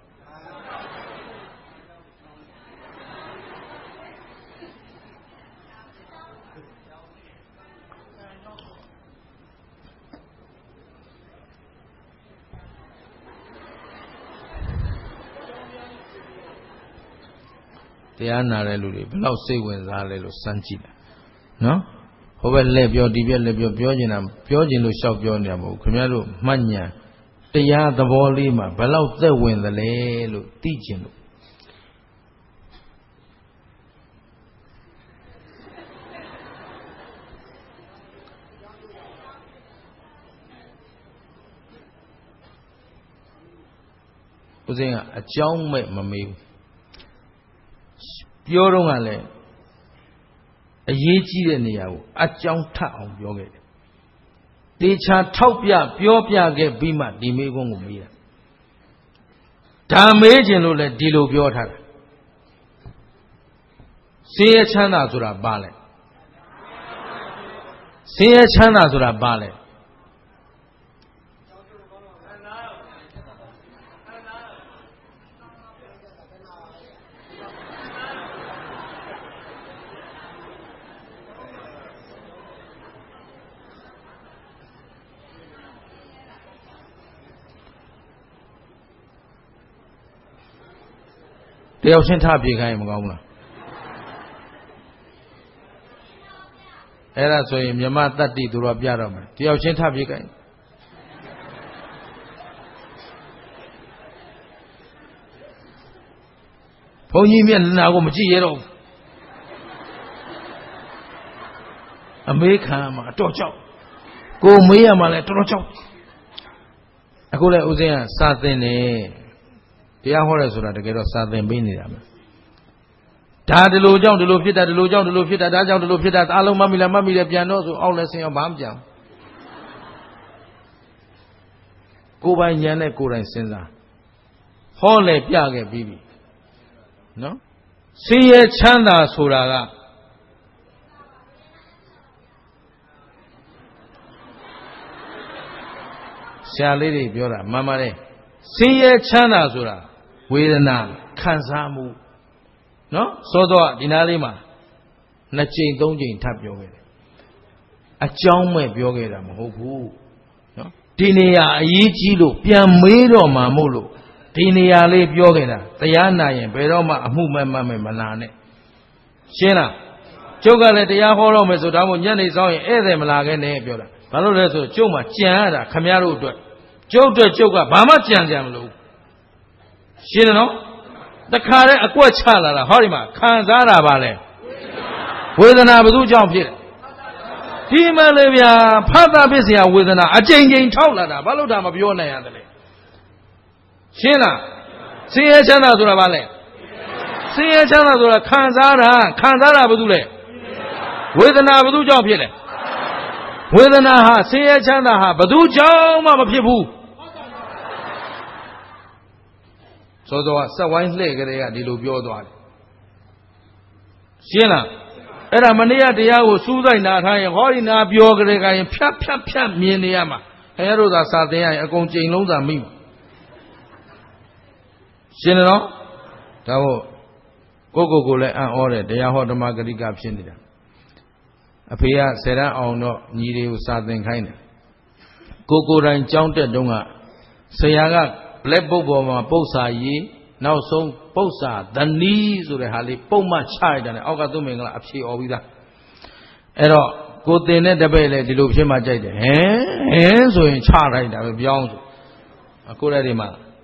တရားနာတဲ့လူတွေဘယ်လောက်စိတ်ဝင်စားလဲလို့စမ်းကြည့်တယ်နော်ဟိုဘက်လက်ပြောဒီဘက်လက်ပြောပြောနေတာပြောကျင်လို့ရှောက်ပြောနေတာမဟုတ်ခင်ဗျားတို့မှတ်ဉာဏ်တရားသဘောလေးမှာဘယ်လောက်သက်ဝင်သလဲလို့သိကျင်လို့ဦးဇင်းကအကြောင်းမဲ့မမေးဘူးပြောတော့ကလည်းအရေးကြီးတဲ့နေရာကိုအကြောင်းထပ်အောင်ပြောခဲ့တယ်။တေချာထောက်ပြပြောပြခဲ့ပြီးမှဒီမေးခွန်းကိုမေးတာ။ဒါမေးခြင်းလို့လည်းဒီလိုပြောထားတာ။ဆင်းရဲချမ်းသာဆိုတာဘာလဲ။ဆင်းရဲချမ်းသာဆိုတာဘာလဲ။တယောက်ချင်းထပြေခိုင်းရင်မကောင်းဘူးလားအဲ့ဒါဆိုရင်မြမတတ္တိသူတော်ပြတော့မယ်တယောက်ချင်းထပြေခိုင်းဘုန်းကြီးမျက်နှာကိုမကြည့်ရတော့အမေးခံမှာအတော်ကြောက်ကိုမေးရမှာလဲတော်တော်ကြောက်အခုလဲဦးဇင်းကစာသင်နေတရားဟောတယ်ဆိုတာတကယ်တော့စာသင်ပေးနေတာပဲဒါဒီလိုကြောင့်ဒီလိုဖြစ်တာဒီလိုကြောင့်ဒီလိုဖြစ်တာဒါကြောင့်ဒီလိုဖြစ်တာအားလုံးမမိလားမမိတယ်ပြန်တော့ဆိုအောက်လဲဆင်းအောင်ဘာမှပြန်ကိုယ်ပိုင်ဉာဏ်နဲ့ကိုယ်တိုင်စဉ်းစားဟောလဲပြခဲ့ပြီးပြီနော်ဆင်းရဲချမ်းသာဆိုတာကဆရာလေးတွေပြောတာမှန်ပါတယ်ဆင်းရဲချမ်းသာဆိုတာဝေဒနာခံစားမှုနော်စောစောဒီနားလေးမှာနှစ်ကြိမ်သုံးကြိမ်ထပ်ပြောခဲ့တယ်အကြောင်းမဲ့ပြောခဲ့တာမဟုတ်ဘူးနော်ဒီနေရာအရေးကြီးလို့ပြန်မေးတော့မှမို့လို့ဒီနေရာလေးပြောခဲ့တာတရားနာရင်ဘယ်တော့မှအမှုမဲ့မမဲ့မလာနဲ့ရှင်းလားကျုပ်ကလည်းတရားဟောတော့မယ်ဆိုတော့ညနေဆောင်ရင်ဧည့်သည်မလာခဲ့နဲ့ပြောတာဘာလို့လဲဆိုကျုပ်မှကြံရတာခမရတို့အတွက်ကျုပ်အတွက်ကျုပ်ကဘာမှကြံကြံမလို့ရှင်းတယ်နော်တခါတည်းအကွက်ချလာတာဟောဒီမှာခံစားတာပါလေဝေဒနာဘယ်သူကြောင့်ဖြစ်လဲဒီမှလေဗျာဖတ်တာဖြစ်เสียဝေဒနာအကြိမ်ကြိမ်ထောက်လာတာဘာလို့ဒါမပြောနိုင်ရသလဲရှင်းလားဆင်းရဲချမ်းသာဆိုတာဘာလဲဆင်းရဲချမ်းသာဆိုတာခံစားတာခံစားတာဘယ်သူလဲဝေဒနာဘယ်သူကြောင့်ဖြစ်လဲဝေဒနာဟာဆင်းရဲချမ်းသာဟာဘယ်သူကြောင့်မှမဖြစ်ဘူးစောစောကစက်ဝိုင်းလှဲ့ကြတဲ့ကဒီလိုပြောသွားတယ်ရှင်းလားအဲ့ဒါမနေ့ကတရားကိုစူးစိုက်နာထားရင်ဟောဒီနာပြောကြတဲ့ကရင်ဖြတ်ဖြတ်ဖြတ်မြင်နေရမှာအဲတို့သာစာသင်ရရင်အကုန်ကြိမ်လုံးသာမိမှာရှင်းတယ်နော်ဒါဟုတ်ကိုကိုကိုလည်းအံ့ဩတယ်တရားဟောဓမ္မဂရိကဖြစ်နေတာအဖေကဆယ်တန်းအောင်တော့ညီတွေကိုစာသင်ခိုင်းတယ်ကိုကိုတိုင်းကြောင်းတက်တုန်းကဆရာက black book ပေါ်မှာပု္ပ္ပာရေးနောက်ဆုံးပု္ပ္ပာသနီးဆိုတဲ့ဟာလေးပုံမှန်ချရတဲ့အောက်ကသူ့မင်္ဂလာအဖြေអော်ပြီးသားအဲ့တော့ကိုတင်တဲ့တပည့်လည်းဒီလိုဖြစ်မှကြိုက်တယ်ဟဲဟဲဆိုရင်ချလိုက်တာပဲပြောင်းဆိုအခုလည်းဒီမှာ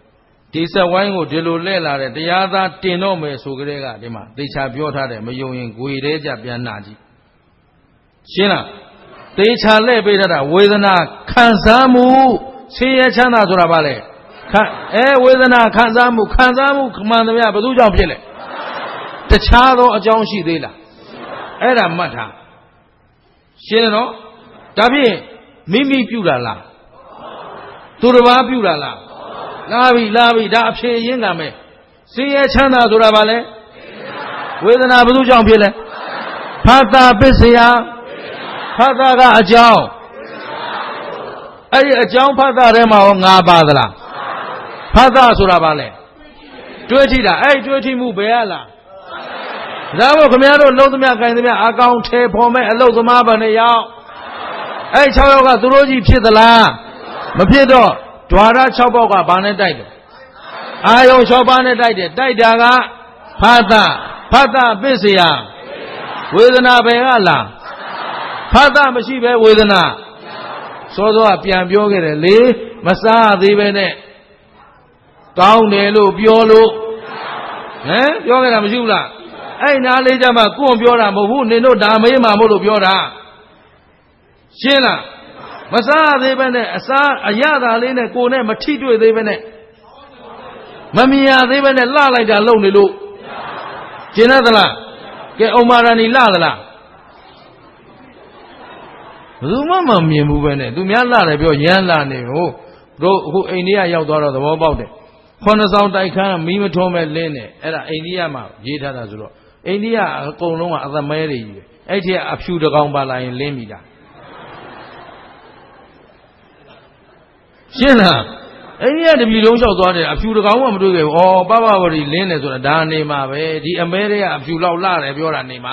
ဒီဆက်ဝိုင်းကိုဒီလိုလဲလာတဲ့တရားသားတင်တော့မယ်ဆိုကြတဲ့ကဒီမှာသေချာပြောထားတယ်မယုံရင်ဂွေတဲကြပြန်နာကြည့်ရှင်းလားသေချာလဲပေးတာဝေဒနာခံစားမှုဆင်းရဲချမ်းသာဆိုတာဘာလဲခံအဲဝေဒနာခံစားမှုခံစားမှုမှန်သမျှဘယ်သူကြောင့်ဖြစ်လဲတခြားသောအကြောင်းရှိသေးလားအဲ့ဒါမှတ်ထားရှင်းတယ်နော်ဒါဖြင့်မိမိပြုတာလားသူတစ်ပါးပြုတာလားလာပြီလာပြီဒါအဖြေရင်းကမယ်ဆင်းရဲချမ်းသာဆိုတာဘာလဲဝေဒနာဘယ်သူကြောင့်ဖြစ်လဲဖတ်တာပစ္စယဖတ်တာကအကြောင်းအဲ့ဒီအကြောင်းဖတ်တာထဲမှာရောငါပါသလားဖတ်တာဆိုတာဘာလဲတွေးကြည့်တာအဲ့တွေးကြည့်မှုဘယ်ရလားဒါမို့ခင်ဗျားတို့လုံးသမျှခိုင်သမျှအကောင်ထဲဖော်မဲ့အလုတ်သမားဘာနဲ့ရောက်အဲ့၆ယောက်ကသူတို့ကြီးဖြစ်သလားမဖြစ်တော့ဓွာရ၆ပေါက်ကဘာနဲ့တိုက်တယ်အာယုံ၆ပါးနဲ့တိုက်တယ်တိုက်တာကဖတ်တာဖတ်တာပစ္စယဝေဒနာဘယ်ကလားဖတ်တာမရှိပဲဝေဒနာစောစောကပြန်ပြောခဲ့တယ်လေမစားသေးပဲနဲ့ကောင်းတယ်လို့ပြောလို့ဟမ်ပြောခဲ့တာမရှိဘူးလားအဲ့နားလေးကြမှာကိုယ်ပြောတာမဟုတ်ဘူးနင်တို့ဒါမေးမှာမဟုတ်လို့ပြောတာရှင်းလားမစားသေးပဲနဲ့အစားအရသာလေးနဲ့ကိုယ်နဲ့မထိတွေ့သေးပဲနဲ့မမြင်ရသေးပဲနဲ့လှလိုက်တာလုံနေလို့ရှင်းသလားကဲဥမာရဏီလှသလားဘယ်သူမှမမြင်ဘူးပဲနဲ့သူများလှတယ်ပြောရမ်းလှနေဟိုတို့အခုအိန္ဒိယရောက်သွားတော့သဘောပေါက်တယ်ခုနှစ်ဆောင်တိုက်ခန်းမီးမထုံးမဲ့လင်းတယ်အဲ့ဒါအိန္ဒိယမှာရေးထားတာဆိုတော့အိန္ဒိယအကုန်လုံးကအသမဲတွေကြီးပဲအဲ့ဒီကအဖြူတကောင်ပါလာရင်လင်းမိတာရှင်းလားအိန္ဒိယတပြည်လုံးလျှောက်သွားတယ်အဖြူတကောင်မှမတွေ့ခဲ့ဘူးဩပပဝရီလင်းတယ်ဆိုတာဒါနေမှာပဲဒီအမဲတွေကအဖြူလောက်လှတယ်ပြောတာနေမှာ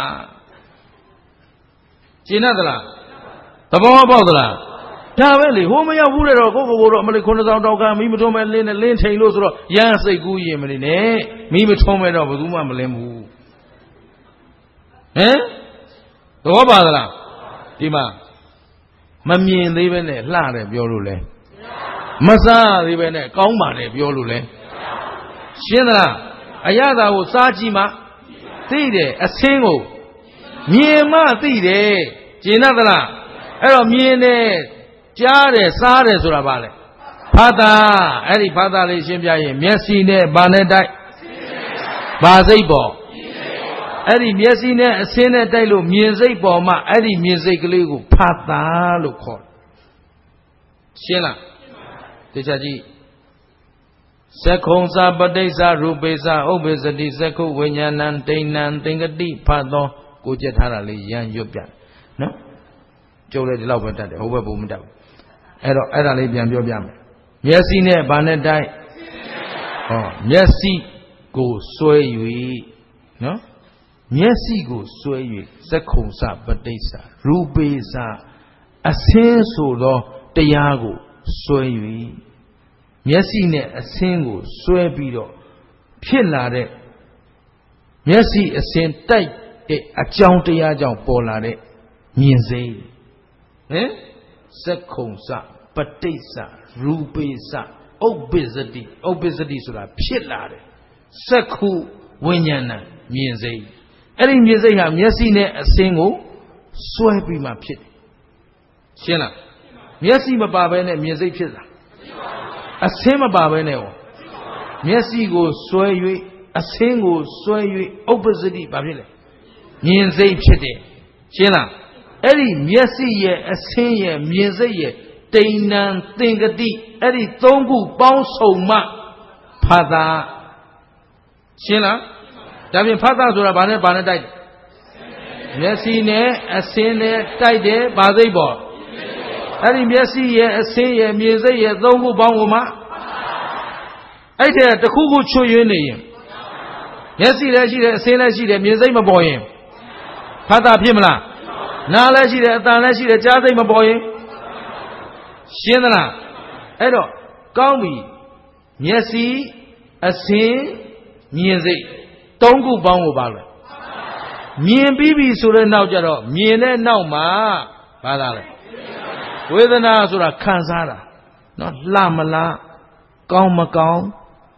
ရှင်းသလားသဘောပေါက်သလားဒါပဲလေဟိုမရောက်ဘူးတဲ့တော့ကိုကိုကိုတော့အမလေးခုနှစ်ဆောင်တောက်ကမီးမထုံးမဲ့လင်းနဲ့လင်းထိန်လို့ဆိုတော့ရမ်းစိတ်ကူးရင်မနေနဲ့မီးမထုံးမဲ့တော့ဘယ်သူမှမလင်းဘူးဟမ်သဘောပါသလားဒီမှာမမြင်သေးပဲနဲ့လှတယ်ပြောလို့လဲမစားသေးပဲနဲ့ကောင်းပါတယ်ပြောလို့လဲရှင်းသလားအရသာကိုစားကြည့်မှသိတယ်အဆင်းကိုမြင်မှသိတယ်ကျင်သလားအဲ့တော့မြင်တယ်ကြားတယ်စားတယ်ဆိုတာဘာလဲဖတ်တာအဲ့ဒီဖတ်တာလေးရှင်းပြရင်မျက်စိနဲ့ဘာနဲ့တိုက်ဘာစိတ်ပေါ်အဲ့ဒီမျက်စိနဲ့အဆင်းနဲ့တိုက်လို့မြင်စိတ်ပေါ်မှာအဲ့ဒီမြင်စိတ်ကလေးကိုဖတ်တာလို့ခေါ်တယ်ရှင်းလားတေချာကြည့်သက္ခုံစာပဋိစ္ဆရူပိစ္ဆဥပ္ပစ္စတိသက္ခုဝိညာဏံဒိဋ္ဌံသင်္ကတိဖတ်သောကိုကြက်ထားတာလေးရန်ရွတ်ပြနော်ကျုပ်လည်းဒီလောက်ပဲတတ်တယ်ဟိုဘက်ဘုံမတတ်ဘူးအဲ့တော့အဲ့ဒါလေးပြန်ပြောပြမယ်မျက်စိနဲ့ဘာနဲ့တိုက်ဟောမျက်စိကိုစွဲ၍နော်မျက်စိကိုစွဲ၍သက္ခုံစပဋိစ္ဆာရူပေစာအဆင်းဆိုသောတရားကိုစွဲ၍မျက်စိနဲ့အဆင်းကိုစွဲပြီးတော့ဖြစ်လာတဲ့မျက်စိအဆင်းတိုက်တဲ့အကြောင်းတရားကြောင့်ပေါ်လာတဲ့မြင်စိတ်ဟင်သက္ခုံစပဋိစ္ဆာရူပေစဥပ္ပစ္စတိဥပ္ပစ္စတိဆိုတာဖြစ်လာတယ်သက္ခုဝိညာဏမြင်စိတ်အဲ့ဒီမြင်စိတ်ဟာမျက်စိနဲ့အဆင်းကိုစွဲပြီးမှဖြစ်တယ်ရှင်းလားမျက်စိမပါဘဲနဲ့မြင်စိတ်ဖြစ်လားအဆင်းမပါဘဲနဲ့ဟောမျက်စိကိုစွဲ၍အဆင်းကိုစွဲ၍ဥပ္ပစ္စတိဘာဖြစ်လဲမြင်စိတ်ဖြစ်တယ်ရှင်းလားအဲ့ဒီမျက်စိရဲ့အဆင်းရဲ့မြင်စိတ်ရဲ့တိဏ္ဏံသင်္ကတိအဲ့ဒီသုံးခုပေါင်းစုံမှဖတ်တာရှင်းလားဒါပြင်ဖတ်တာဆိုတာဘာနဲ့ဘာနဲ့တိုက်တယ်မျက်စိနဲ့အဆင်းနဲ့တိုက်တယ်ဘာစိတ်ပေါ်အဲ့ဒီမျက်စိရဲ့အဆင်းရဲ့မြင်စိတ်ရဲ့သုံးခုပေါင်းကိုမှအဲ့တဲ့တစ်ခုခုချွတ်ယွင်းနေရင်မျက်စိလည်းရှိတယ်အဆင်းလည်းရှိတယ်မြင်စိတ်မပေါ်ရင်ဖတ်တာဖြစ်မလားနားလည်းရှိတယ်အသံလည်းရှိတယ်ကြားစိတ်မပေါ်ရင်ရှင်းသလားအဲ့တော့ကောင်းပြီမျက်စိအဆင်းမြင်စိတ်သုံးခုပေါင်းကိုပါလဲမြင်ပြီးပြီဆိုတဲ့နောက်ကျတော့မြင်တဲ့နောက်မှာဘာသာလဲဝေဒနာဆိုတာခံစားတာနော်လှမလားကောင်းမကောင်း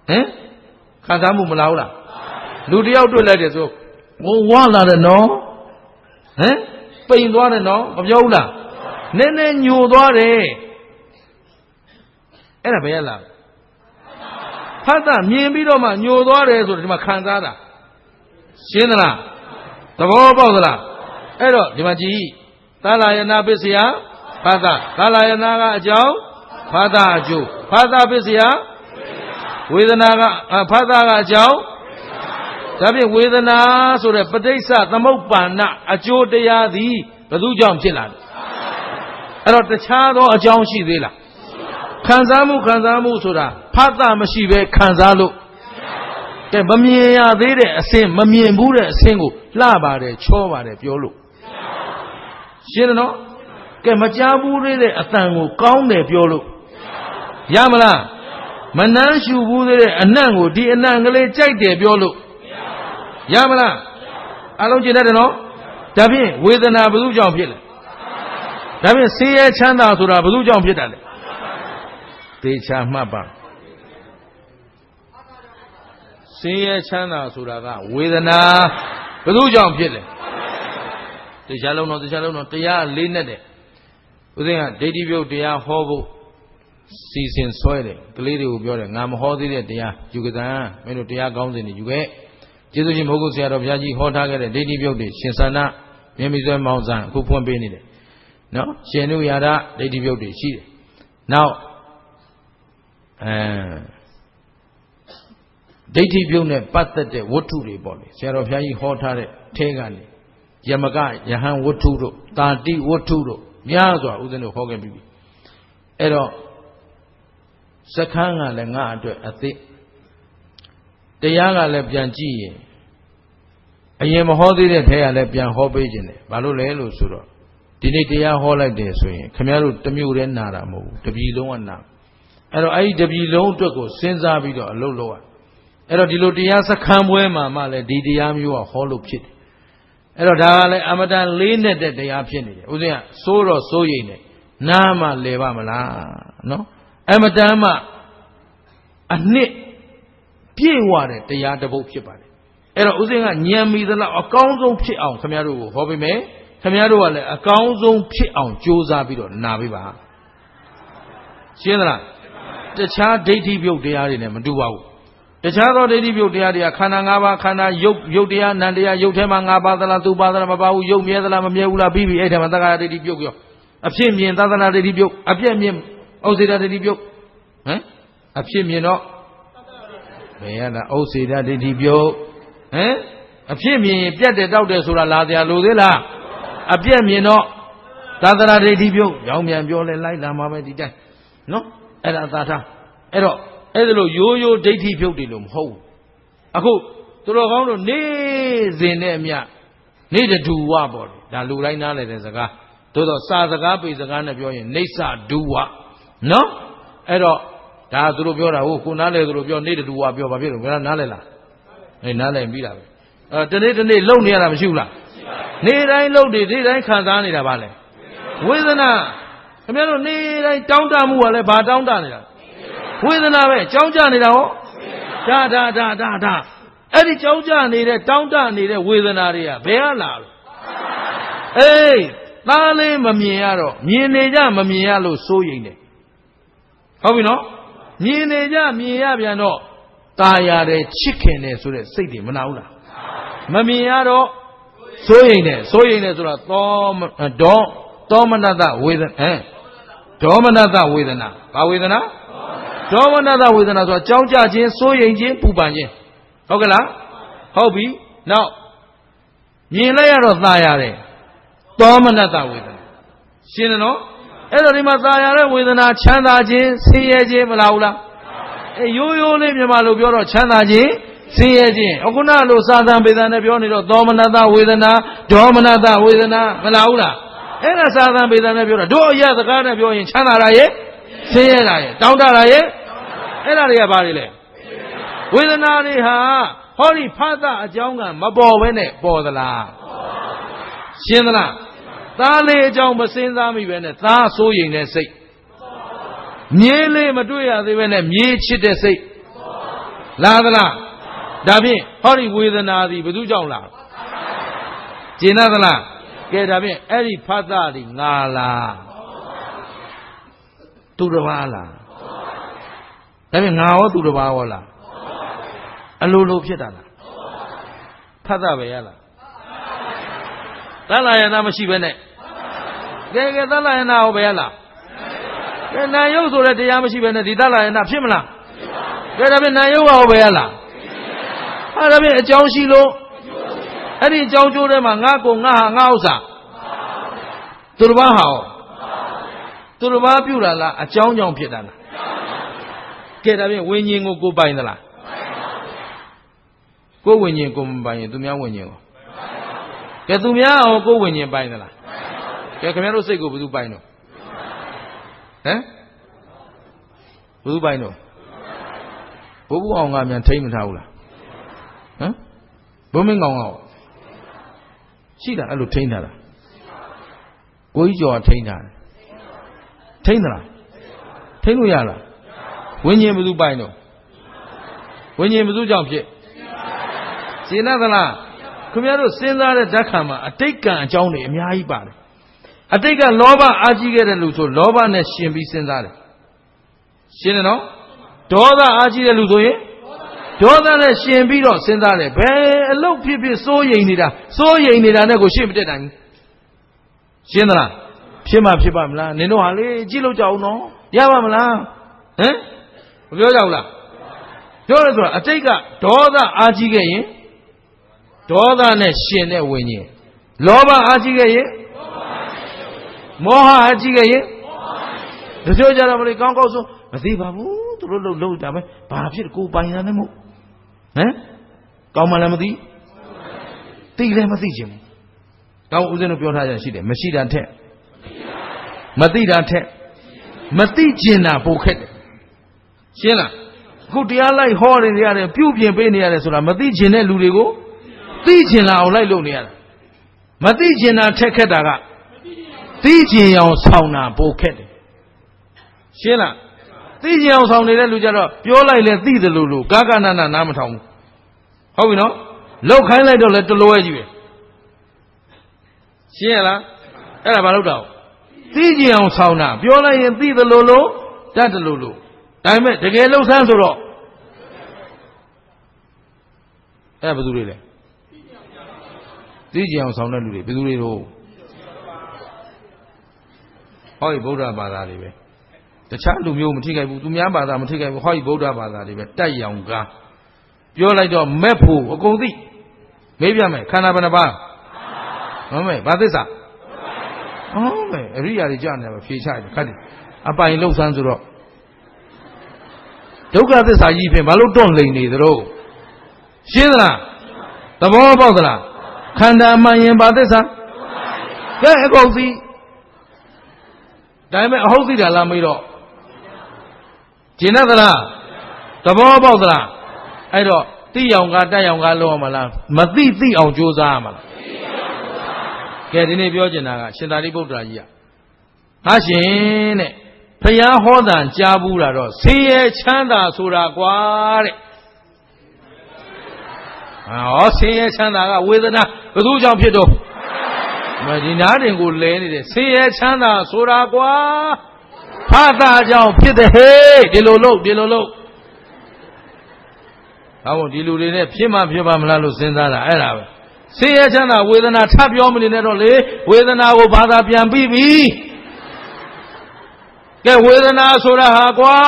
ဟင်ခံစားမှုမလားဟုတ်လားလူတယောက်တွေ့လိုက်တယ်ဆိုဟိုဝါလာတယ်နော်ဟင်ပိန်သွားတယ်နော်မပြောဘူးလားနည်းနည်းညိုသွားတယ်အဲ့ဒါဘယ်ရလားဖတ်တာမြင်ပြီးတော့မှညိုသွားတယ်ဆိုတော့ဒီမှာခံစားတာရှင်းသလားသဘောပေါက်သလားအဲ့တော့ဒီမှာကြည့်သာလယနာပစ္စယဖတ်တာသာလယနာကအကြောင်းဖတ်တာအကျိုးဖတ်တာပစ္စယဝေဒနာကဖတ်တာကအကြောင်းဒါဖြင့်ဝေဒနာဆိုတဲ့ပဋိစ္စသမုပ္ပါဏအကျိုးတရားသည်ဘယ်သူကြောင့်ဖြစ်လာလဲအဲ့တော့တခြားသောအကြောင်းရှိသေးလားခံစားမှုခံစားမှုဆိုတာဖတ်တာမရှိဘဲခံစားလို့ကဲမမြင်ရသေးတဲ့အဆင့်မမြင်ဘူးတဲ့အဆင့်ကိုလှပါတယ်ချောပါတယ်ပြောလို့ရှင်းတယ်နော်ကဲမကြားဘူးသေးတဲ့အတန်ကိုကောင်းတယ်ပြောလို့ရမလားမနှမ်းရှူဘူးသေးတဲ့အနံ့ကိုဒီအနံ့ကလေးကြိုက်တယ်ပြောလို့ရမလားအလုံးကျင်တတ်တယ်နော်ဒါဖြင့်ဝေဒနာဘယ်သူကြောင့်ဖြစ်လဲဒါဖြင့်ဆင်းရဲချမ်းသာဆိုတာဘယ်သူကြောင့်ဖြစ်တာလဲသေချာမှတ်ပါဆင်းရဲချမ်းသာဆိုတာကဝေဒနာဘယ်သူကြောင့်ဖြစ်လဲသေချာလုံးတော့သေချာလုံးတော့တရားလေးနဲ့တဲ့ဦးဇင်းကဒိဋ္ဌိပြုတ်တရားဟောဖို့စီစဉ်ဆွဲတယ်ကလေးတွေကိုပြောတယ်ငါမဟောသေးတဲ့တရားယူကတန်မင်းတို့တရားကောင်းစဉ်တွေယူခဲ့ကျေးဇူးရှင်ဘုရားဆရာတော်ဘုရားကြီးဟောထားခဲ့တဲ့ဒိဋ္ဌိပြုတ်တွေရှင်သာနာမြင်မိဆွဲမောင်ဆန်းအခုဖွင့်ပေးနေတယ်နော်ရှင်နုရာဒဒိဋ္ဌိပြုတ်တွေရှိတယ်နောက်အဲဒိဋ္ဌိပြုတ်နဲ့ပတ်သက်တဲ့ဝတ္ထုတွေပေါ့လေဆရာတော်ဘုရားကြီးဟောထားတဲ့ထဲကနေယမကယဟန်ဝတ္ထုတို့တာတိဝတ္ထုတို့များစွာဥစဉ်တို့ဟောခဲ့ပြီးအဲ့တော့စခန်းကလည်းငါအတွက်အသိတရားကလည်းပြန်ကြည့်ရင်အရင်မဟောသေးတဲ့ထဲကလည်းပြန်ဟောပေးခြင်းတယ်ဘာလို့လဲလို့ဆိုတော့ဒီနေ့တရားဟောလိုက်တယ်ဆိုရင်ခင်ဗျားတို့တစ်မျိုးတည်းနာတာမဟုတ်ဘူးတပြည်လုံးကနာအဲ့တော့အဲ့ဒီတပြည်လုံးအတွက်ကိုစဉ်းစားပြီးတော့အလုပ်လုပ်ရအဲ့တော့ဒီလိုတရားစခန်းပွဲမှာမှလည်းဒီတရားမျိုးကဟောလို့ဖြစ်တယ်အဲ့တော့ဒါကလည်းအမတန်လေးနဲ့တဲ့တရားဖြစ်နေတယ်ဦးဇင်းကစိုးတော့စိုးရိမ်တယ်နားမှလဲပါမလားနော်အမတန်မှအနှစ်ပြည့်ဝတဲ့တရားတစ်ပုဒ်ဖြစ်ပါတယ်အဲ့တော့ဦးဇင်းကဉာဏ်မီသလောက်အကောင်းဆုံးဖြစ်အောင်ခင်ဗျားတို့ကိုဟောပေးမယ်ခင်ဗျားတို့ကလည်းအကောင်းဆုံးဖြစ်အောင်ကြိုးစားပြီးတော့နာပေးပါရှင်းသလားတခြားဒိဋ္ဌိပြုတ်တရားတွေနဲ့မတူပါဘူးတခြားသောဒိဋ္ဌိပြုတ်တရားတွေကခန္ဓာ၅ပါးခန္ဓာရုပ်ရုပ်တရားနံတရားရုပ်ထဲမှာ၅ပါးသလားသူပါသလားမပါဘူးရုပ်မြဲသလားမမြဲဘူးလားပြီးပြီအဲ့ထဲမှာသက္ကာဒိဋ္ဌိပြုတ်ရောအဖြစ်မြင်သဒ္ဒနာဒိဋ္ဌိပြုတ်အပြည့်မြင်ဥစေတဒိဋ္ဌိပြုတ်ဟမ်အဖြစ်မြင်တော့ဘယ်ရတာဥစေတဒိဋ္ဌိပြုတ်ဟမ်အဖြစ်မြင်ရင်ပြတ်တယ်တောက်တယ်ဆိုတာလာတရားလို့သေးလားအပြည့်မြင်တော့သဒ္ဒနာဒိဋ္ဌိပြုတ်ရောင်းမြန်ပြောလဲလိုက်လာမှာပဲဒီတိုင်းနော်အဲ့ဒါသာထားအဲ့တော့အဲ့ဒါလို့ရိုးရိုးဒိဋ္ဌိပြုတ်တယ်လို့မဟုတ်ဘူးအခုသူတော်ကောင်းတို့နေစဉ်နဲ့အမျှနေတူဝပေါ့လေဒါလူတိုင်းနားလည်တဲ့စကားသို့တော့စာစကားပေစကားနဲ့ပြောရင်နေဆဒူဝနော်အဲ့တော့ဒါသူတို့ပြောတာဟုတ်ကိုနားလည်သူတို့ပြောနေတူဝပြောဘာဖြစ်လို့ဘယ်နားလည်လားအေးနားလည်ပြီးတာပဲအဲတနေ့တနေ့လုံနေရတာမရှိဘူးလားနေတိုင်းလုံနေဒီတိုင်းခံစားနေတာပါလေဝေဒနာခင်ဗျားတို့နေတိုင်းတောင်းတမှုကလည်းဘာတောင်းတနေတာဝေဒနာပဲကြောင်းကြနေတာဟောဒါဒါဒါဒါဒါအဲ့ဒီကြောင်းကြနေတဲ့တောင်းတနေတဲ့ဝေဒနာတွေကဘယ်ကလာလို့အေးသားလေးမမြင်ရတော့မြင်နေကြမမြင်ရလို့စိုးရိမ်တယ်ဟုတ်ပြီနော်မြင်နေကြမြင်ရပြန်တော့ตาရတယ်ချစ်ခင်တယ်ဆိုတဲ့စိတ်တွေမနာဘူးလားမမြင်ရတော့စိုးရိမ်တယ်စိုးရိမ်တယ်ဆိုတော့သောဒေါသောမနတဝေဒနာဟမ်ဒေါမနတဝေဒနာဘာဝေဒနာဒေါမနတဝေဒနာဆိုတာကြောင်းကြခြင်းစိုးရိမ်ခြင်းပူပန်ခြင်းဟုတ်ကလားဟုတ်ပြီနောက်မြင်လိုက်ရတော့ตาရတယ်သောမနတဝေဒနာရှင်းတယ်နော်အဲ့တော့ဒီမှာตาရတဲ့ဝေဒနာချမ်းသာခြင်းဆင်းရဲခြင်းမလားဘူးလားအဲရိုးရိုးလေးမြန်မာလိုပြောတော့ချမ်းသာခြင်းဆင်းရဲခြင်းအခုနလိုစာသံပေသံနဲ့ပြောနေတော့သောမနတဝေဒနာဒေါမနတဝေဒနာမလားဘူးလားအဲ့ဒါစာသံပေသံနဲ့ပြောတာတို့အရစကားနဲ့ပြောရင်ချမ်းသာတာရဲ့ဆင်းရဲတာရဲ့တောင်းတတာရဲ့အဲ့ဒါတွေကဘာတွေလဲဝေဒနာတွေဟာဟောဒီဖသအကြောင်းကမပေါ်ဘဲနဲ့ပေါ်သလားရှင်းသလားသားလေးအကြောင်းမစင်စားမိပဲနဲ့သားစိုးရိမ်တဲ့စိတ်မြေးလေးမတွေ့ရသေးပဲနဲ့မြေးချစ်တဲ့စိတ်လာသလားဒါဖြင့်ဟောဒီဝေဒနာသည်ဘယ်သူကြောင့်လာကျင်သလားကဲဒါဖြင့်အဲ့ဒီဖတ်တာဒီငါလားသူတစ်ပါးလားဒါဖြင့်ငါရောသူတစ်ပါးရောလားအလိုလိုဖြစ်တာလားဖတ်တာပဲရလားသလယနာမရှိပဲနဲ့ကဲကဲသလယနာဟောပဲရလားကဲနာယုတ်ဆိုတဲ့တရားမရှိပဲနဲ့ဒီသလယနာဖြစ်မလားကဲဒါဖြင့်နာယုတ်ဟောပဲရလားအဲ့ဒါဖြင့်အကြောင်းရှိလို့အဲ့ဒီအကြောင်းကျိုးထဲမှာငါကိုငါဟာငါဥစ္စာသူတစ်ပါးဟာသူတစ်ပါးပြုတာလားအကြောင်းကြောင့်ဖြစ်တာလားကဲဒါဖြင့်ဝိညာဉ်ကိုကိုပိုင်သလားကိုဝိညာဉ်ကိုမပိုင်ရင်သူများဝိညာဉ်ကိုကဲသူများအောင်ကိုဝိညာဉ်ပိုင်သလားကဲခင်ဗျားတို့စိတ်ကိုဘယ်သူပိုင်တော့ဟမ်ဘယ်သူပိုင်တော့ဘိုးဘုအောင်ကမြန်ထိမ့်မထားဘူးလားဟမ်ဘုံမင်းကောင်ကရှိတာအဲ့လိုထိမ့်ထားတာကိုကြီးကျော်ထိမ့်ထားတယ်ထိမ့်သလားထိမ့်လို့ရလားဝိညာဉ်ဘယ်သူပိုင်တော့ဝိညာဉ်ဘယ်သူကြောင့်ဖြစ်ရှင်းသလားခင်ဗျားတို့စဉ်းစားတဲ့ဓာတ်ခံမှာအတိတ်ကံအကြောင်းတွေအများကြီးပါတယ်အတိတ်ကလောဘအားကြီးခဲ့တဲ့လူဆိုလောဘနဲ့ရှင်ပြီးစဉ်းစားတယ်ရှင်းတယ်နော်ဒေါသအားကြီးတဲ့လူဆိုရင်ဒေါသနဲ့ရှင်ပြီးတော့စဉ်းစားတယ်ဘယ်အလုတ်ဖြစ်ဖြစ်စိုးရိမ်နေတာစိုးရိမ်နေတာနဲ့ကိုရှင်းမတက်နိုင်ဘူးရှင်းသလားဖြစ်မှဖြစ်ပါမလားနင်တို့ဟာလေကြည့်လို့ကြအောင်နော်ရပါမလားဟမ်မပြောကြဘူးလားပြောရဆိုတာအတိတ်ကဒေါသအားကြီးခဲ့ရင်ဒေါသနဲ့ရှင်တဲ့ဝိညာဉ်လောဘအားကြီးခဲ့ရင်မောဟအားကြီးခဲ့ရင်တချို့ကြတော့မလို့ကောင်းကောင်းဆိုမသိပါဘူးသူတို့လှုပ်လှုပ်တာပဲဘာဖြစ်ကိုပိုင်တာလည်းမဟုတ်ဟမ်ကောင်းမှလည်းမသိသိလည်းမသိချင်ဘူးကောင်းဦးဇင်းတို့ပြောထားကြရှိတယ်မရှိတာထက်မသိတာထက်မသိကျင်တာပိုခက်တယ်ရှင်းလားအခုတရားလိုက်ဟောနေရတယ်ပြုပြင်ပေးနေရတယ်ဆိုတာမသိကျင်တဲ့လူတွေကိုသိကျင်လာအောင်လိုက်လုပ်နေရတာမသိကျင်တာထက်ခက်တာကသိကျင်အောင်ဆောင်တာပိုခက်တယ်ရှင်းလားသိကျင်အောင်ဆောင်နေတဲ့လူကြတော့ပြောလိုက်လဲသိတယ်လို့လို့ကာကနာနာနားမထောင်ဘူးဟုတ်ပြီနော်လောက်ခိုင်းလိုက်တော့လဲတလွဲကြီးပဲရှင်းရလားအဲ့ဒါဘာလို့တော့သိကျင်အောင်ဆောင်တာပြောလိုက်ရင်သိတယ်လို့လို့တတ်တယ်လို့လို့ဒါပေမဲ့တကယ်လှုပ်ဆန်းဆိုတော့အဲ့ဘယ်သူတွေလဲသိကြအောင်ဆောင်တဲ့လူတွေဘယ်သူတွေတော့ဟောဒီဗုဒ္ဓဘာသာတွေပဲတခြားလူမျိုးမထိခိုက်ဘူးသူများဘာသာမထိခိုက်ဘူးဟောဒီဗုဒ္ဓဘာသာတွေပဲတိုက်ရောင်ကားပြောလိုက်တော့မက်ဖို့အကုန်သိမေးပြမယ်ခန္ဓာဘယ်နှပါးဟုတ်မယ်ဘာသစ္စာဟုတ်မယ်အရိယာတွေကြားနေတယ်ဖြေချတယ်ခတ်တယ်အပိုင်လှုပ်ဆန်းဆိုတော့ဒုက္ခသစ္စာကြီးဖြင့်ဘာလို့တွန့်လိန်နေသလဲရှင်းသလားသဘောပေါက်သလားခန္ဓာမှန်ရင်ဘာသစ္စာကဲအကုန်သိဒါပေမဲ့အဟုတ်သိတာလားမေးတော့ကျင်သလားသဘောပေါက်သလားအဲ့တော့သိအောင်ကတက်အောင်ကလုံးအောင်မလားမသိသိအောင်ကြိုးစားရမလားကဲဒီနေ့ပြောချင်တာကရှင်သာရိပုတ္တရာကြီးကဟာရှင်တဲ့ဖျားဟောတာကြားဘူးတာတော့ဆင်းရဲချမ်းသာဆိုတာကွာတဲ့ဟောဆင်းရဲချမ်းသာကဝေဒနာဘယ်သူကြောင့်ဖြစ်တော့မဒီနာတင်ကိုလဲနေတယ်ဆင်းရဲချမ်းသာဆိုတာကွာဖာသာကြောင့်ဖြစ်တဲ့ဟေးဒီလိုလို့ဒီလိုလို့ဟောဒီလူတွေနဲ့ဖြစ်မှဖြစ်ပါမလားလို့စဉ်းစားတာအဲ့ဒါပဲဆင်းရဲချမ်းသာဝေဒနာထပ်ပြောမနေနဲ့တော့လေဝေဒနာကိုဘာသာပြန်ပြီးပြီကဲဝေဒနာဆိုတာဟာကွာ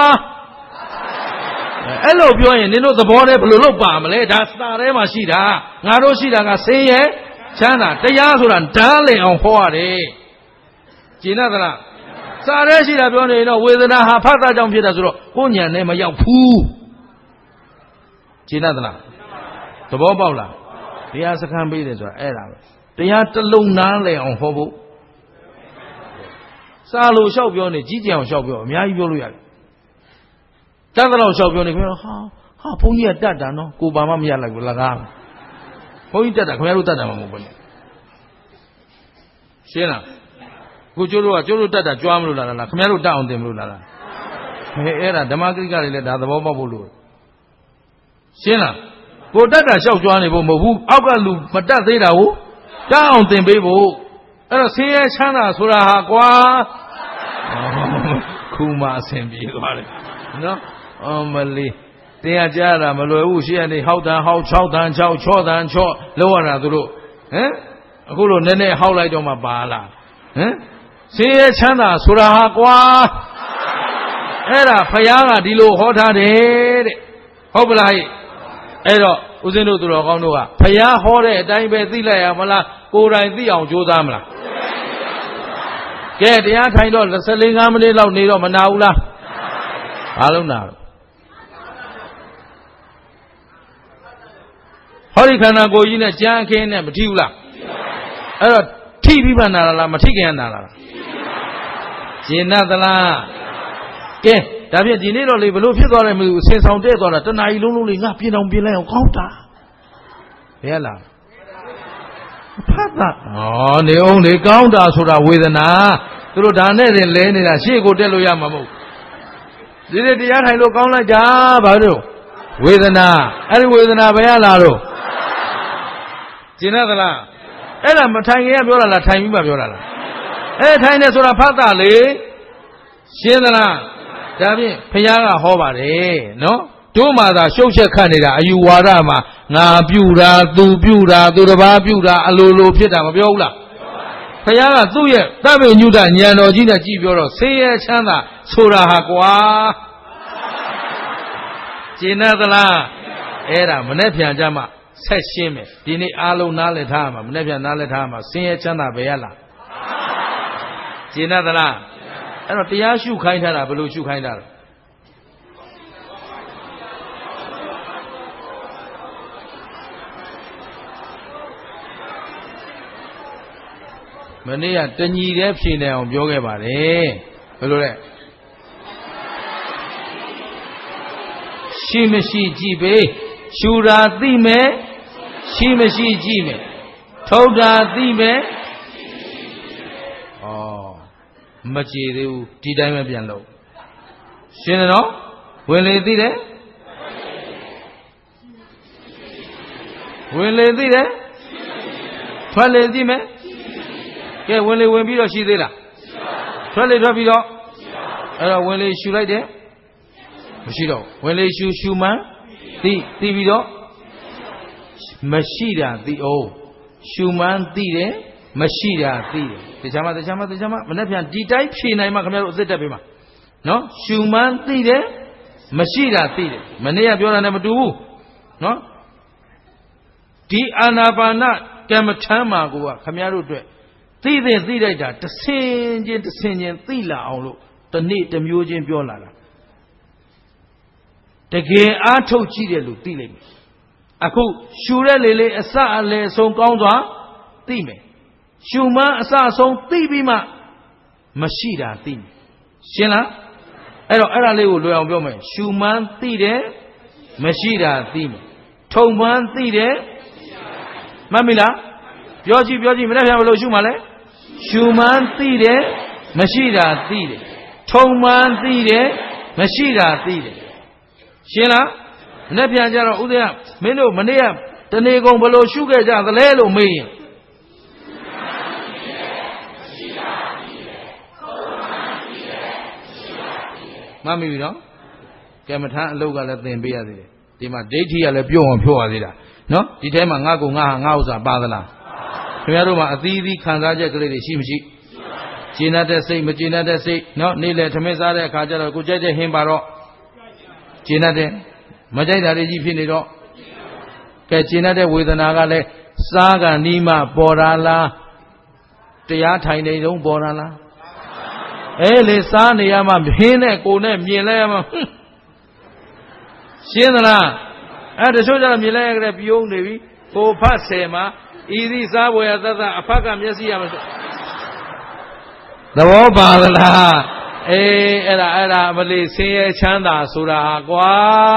အဲ့လိုပြောရင်နင်တို့သဘောတည်းဘယ်လိုလုပ်ပါမလဲဒါစာထဲမှာရှိတာငါတို့ရှိတာကဆင်းရဲချမ်းသာတရားဆိုတာဓာတ်လင်အောင်ဟောရတယ်ကျင်သလားစာထဲရှိတာပြောနေရင်တော့ဝေဒနာဟာဖတ်တာကြောင့်ဖြစ်တာဆိုတော့ကိုယ်ဉာဏ်နဲ့မရောက်ဘူးကျင်သလားသဘောပေါက်လားတရားစခန်းပေးတယ်ဆိုတာအဲ့ဒါပဲတရားတစ်လုံးနားလည်အောင်ဟောဖို့စာလို့လျှောက်ပြောနေကြီးကြံအောင်လျှောက်ပြောအများကြီးပြောလို့ရတယ်တတ်တော့လျှောက်ပြောနေခင်ဗျာဟာဟာဘုန်းကြီးကတတ်တာနော်ကိုဘာမှမရလိုက်ဘူးလကားဘုန်းကြီးတတ်တာခင်ဗျားတို့တတ်တာမဟုတ်ဘူးရှင်းလားကိုကျိုးတို့ကကျိုးတို့တတ်တာကြွားမလို့လားလားခင်ဗျားတို့တတ်အောင်သင်မလို့လားလားဟဲ့အဲ့ဒါဓမ္မဂရိကတွေလည်းဒါသဘောပေါက်ဖို့လို့ရှင်းလားကိုတက်တာလျှောက်ကြွားနေဖို့မဟုတ်ဘူးအောက်ကလူမတက်သေးတာကိုတတ်အောင်သင်ပေးဖို့အဲ့တော့ဆင်းရဲချမ်းသာဆိုတာဟာကွာခုမှအဆင်ပြေသွားတယ်နော်အမလေးတရားကြားတာမလွယ်ဘူးရှေ့ကနေဟောက်တန်ဟောက်၆တန်၆ချောတန်ချောလောက်ရတာသူတို့ဟမ်အခုလိုနည်းနည်းဟောက်လိုက်တော့မှပါလာဟမ်ဆင်းရဲချမ်းသာဆိုတာဟာကွာအဲ့ဒါဖယားကဒီလိုဟောထားတယ်တဲ့ဟုတ်ပလားဟဲ့အဲ့တော့ဦးဇင်းတို့သူတော်ကောင်းတို့ကဖယားဟောတဲ့အတိုင်းပဲသိလိုက်ရမလားကိုယ်တိုင်သိအောင်ကြိုးစားမလားကဲတရားထိုင်တော့၁၄မိနစ်လောက်နေတော့မနာဘူးလားဘာလို့နာဟောဒီခန္ဓာကိုယ်ကြီးနဲ့ကြမ်းအခင်းနဲ့မထိဘူးလားအဲ့တော့ထိပြီးမှနာလားမထိခင်နာလားရှင်းသလားကဲဒါဖြင့်ဒီနေ့တော့လေဘလို့ဖြစ်သွားတယ်မလို့အစင်ဆောင်တဲ့သွားတာတဏှာကြီးလုံးလုံးလေးငါပြင်အောင်ပြင်လိုက်အောင်ကောင်းတာဘယ်လားဖတ်တာဩနေအောင်လေကောင်းတာဆိုတာဝေဒနာသူတို့ဒါနဲ့တင်လဲနေတာရှေ့ကိုတက်လို့ရမှာမဟုတ်ဒီနေ့တရားထိုင်လို့ကောင်းလိုက်တာဘာလို့ဝေဒနာအဲ့ဒီဝေဒနာဘယ်ရလာတော့ရှင်းသလားအဲ့ဒါမထိုင်ခင်ကပြောတာလားထိုင်ပြီးမှပြောတာလားအဲ့ထိုင်နေဆိုတာဖတ်တာလေရှင်းသလားဒါဖြင့်ဘုရားကဟောပါတယ်နော်တို့မှသာရှုပ်ချက်ခတ်နေတာအယူဝါဒမှာငါပြုတာသူပြုတာသူတစ်ပါးပြုတာအလိုလိုဖြစ်တာမပြောဘူးလားဘုရားကသူ့ရဲ့သဗ္ဗညုတဉာဏ်တော်ကြီးနဲ့ကြည်ပြောတော့ဆင်းရဲချမ်းသာဆိုတာဟာကွာရှင်းသလားအဲ့ဒါမနေ့ပြန်ကြမှာဆက်ရှင်းမယ်ဒီနေ့အားလုံးနားလည်ထားမှာမနေ့ပြန်နားလည်ထားမှာဆင်းရဲချမ်းသာပဲရလားရှင်းသလားအဲ့တော့တရားရှုခိုင်းထားတာဘယ်လိုရှုခိုင်းတာလဲမနေ့ကတညီတဲ့ဖြေနေအောင်ပြောခဲ့ပါတယ်ဘယ်လိုလဲရှိမရှိကြည့်ပေးရှူတာသိမယ်ရှိမရှိကြည့်မယ်ထုတ်တာသိမယ်ဩမကြည်သေးဘူးဒီတိုင်းပဲပြန်လို့ရှင်းတယ်နော်ဝင်လေသိတယ်ဝင်လေသိတယ်ထွက်လေသိမယ်ကဲဝင်လေဝင်ပြီးတော့ရှိသေးလားထွက်လေထွက်ပြီးတော့အဲ့တော့ဝင်လေရှူလိုက်တယ်မရှိတော့ဝင်လေရှူရှူမှန်းသိသိပြီးတော့မရှိတာသိအောင်ရှူမှန်းသိတယ်မရှိတာသိတယ်တခြားမတခြားမတခြားမမနေ့ပြန်ဒီတိုင်းဖြေနိုင်မှခင်ဗျားတို့အစ်စ်တက်ပေးမှာနော်ရှူမှန်းသိတယ်မရှိတာသိတယ်မနေ့ကပြောတာနဲ့မတူဘူးနော်ဒီအာနာပါနကမ္မထမ်းမှာကိုကခင်ဗျားတို့အတွက်သိသိသိလိုက်တာတဆင်ချင်းတဆင်ချင်းသိလာအောင်လို့တနေ့တစ်မျိုးချင်းပြောလာတာတကယ်အားထုတ်ကြည့်တယ်လို့သိလိုက်မယ်အခုရှူတဲ့လေလေအစအလယ်ဆုံးကောင်းစွာသိမယ်ရှူမှန်းအစအဆုံးသိပြီးမှမရှိတာသိမယ်ရှင်းလားအဲ့တော့အဲ့ဒါလေးကိုလွယ်အောင်ပြောမယ်ရှူမှန်းသိတယ်မရှိတာသိမယ်ထုံမှန်းသိတယ်မှတ်ပြီလားပြောကြည့်ပြောကြည့်မနေ့ကဘယ်လိုရှုမှလဲရှူမှန်းသိတယ်မရှိတာသိတယ်ထုံမှန်းသိတယ်မရှိတာသိတယ်ရှင်းလားမနေ့ပြန်ကြတော့ဥဒယမင်းတို့မနေ့ကတနေကုန်ဘယ်လိုရှုခဲ့ကြသလဲလို့မေးရင်မမီပြီနော်ကဲမထမ်းအလုပ်ကလည်းသင်ပေးရသေးတယ်ဒီမှာဒိဋ္ဌိကလည်းပြုံးအောင်ဖြောရသေးတာနော်ဒီထဲမှာငါ့ကိုငါဟာငါဥစ္စာပါသလားခင်ဗျားတို့မှာအသီးသီးခံစားချက်ကလေးတွေရှိမရှိကျေနပ်တဲ့စိတ်မကျေနပ်တဲ့စိတ်နော်နေ့လေထမင်းစားတဲ့အခါကျတော့ကိုကြိုက်တဲ့ဟင်းပါတော့ကျေနပ်တယ်မကြိုက်တာတွေကြီးဖြစ်နေတော့ကဲကျေနပ်တဲ့ဝေဒနာကလည်းစားကနီးမှပေါ်တာလားတရားထိုင်နေတုန်းပေါ်တာလားအဲလေစားနေရမှဟင်းနဲ့ကိုနဲ့မြင်လဲရမှရှင်းသလားအဲတချို့ကျတော့မြင်လဲရကြတဲ့ပြုံးနေပြီကိုဖတ်ဆယ်မှာဤသည့်စားပွဲရသတ်အဖက်ကမျက်စိရမဆိုသဘောပါသလားအေးအဲ့ဒါအဲ့ဒါမလေးဆင်းရဲချမ်းသာဆိုတာကွာ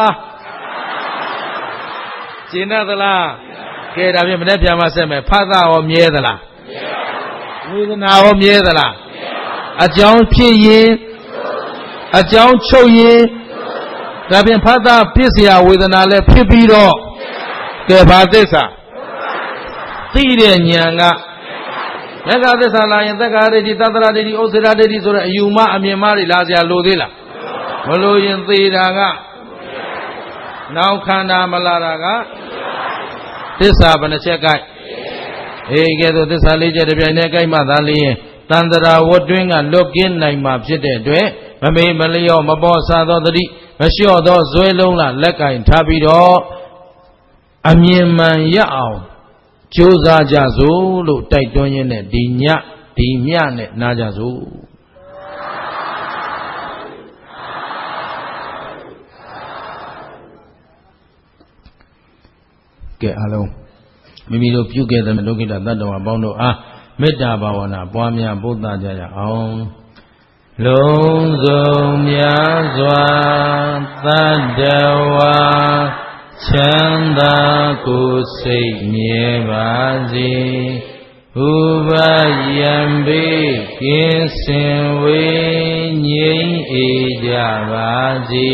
ကျင်တတ်သလားကဲဒါဖြင့်မနေ့ပြန်မှဆက်မယ်ဖတ်တာရောမြဲသလားဝေဒနာရောမြဲသလားအကြောင်းဖြစ်ရင်အကြောင်းချုပ်ရင်ဒါဖြင့်ဖတ်တာဖြစ်เสียဝေဒနာလည်းဖြစ်ပြီးတော့ကဲဘာသစ္စာသိတဲ့ဉာဏ်ကမက္ခသစ္စာလာရင်သက္ကာဒိဋ္ဌိသတ္တရဒိဋ္ဌိဥစ္စေရဒိဋ္ဌိဆိုတဲ့အယူမအမြင်မတွေလာစရာလိုသေးလားမလိုရင်သေတာကနောက်ခန္ဓာမလာတာကသစ္စာဘယ်နှချက်ကြိုက်အေးကဲဆိုသစ္စာလေးချက်တစ်ပြိုင်တည်းကြိုက်မှသာလျင်တန္တရာဝတ်တွင်းကလွတ်ကင်းနိုင်မှာဖြစ်တဲ့အတွက်မမေ့မလျော့မပေါ်ဆသောတတိမလျှော့သောဇွဲလုံးလားလက်ကင်ထားပြီးတော့အမြင်မှန်ရအောင်ကြိုးစားကြစို့လို့တိုက်တွန်းရင်းနဲ့ဒီညဒီမြနဲ့နားကြစို့ကဲအားလုံးမိမိတို့ပြုခဲ့တဲ့လောကိတ္တတတ္တဝါပေါင်းတို့အားမေတ္တာဘာဝနာပွားများပို့သကြရအောင်လုံးစုံများစွာတတ္တဝါချမ်းသာကိုယ်စိတ်မြဲပါစေဥပယံပေကင်းစင်ဝေငြိမ်းအေးကြပါစေ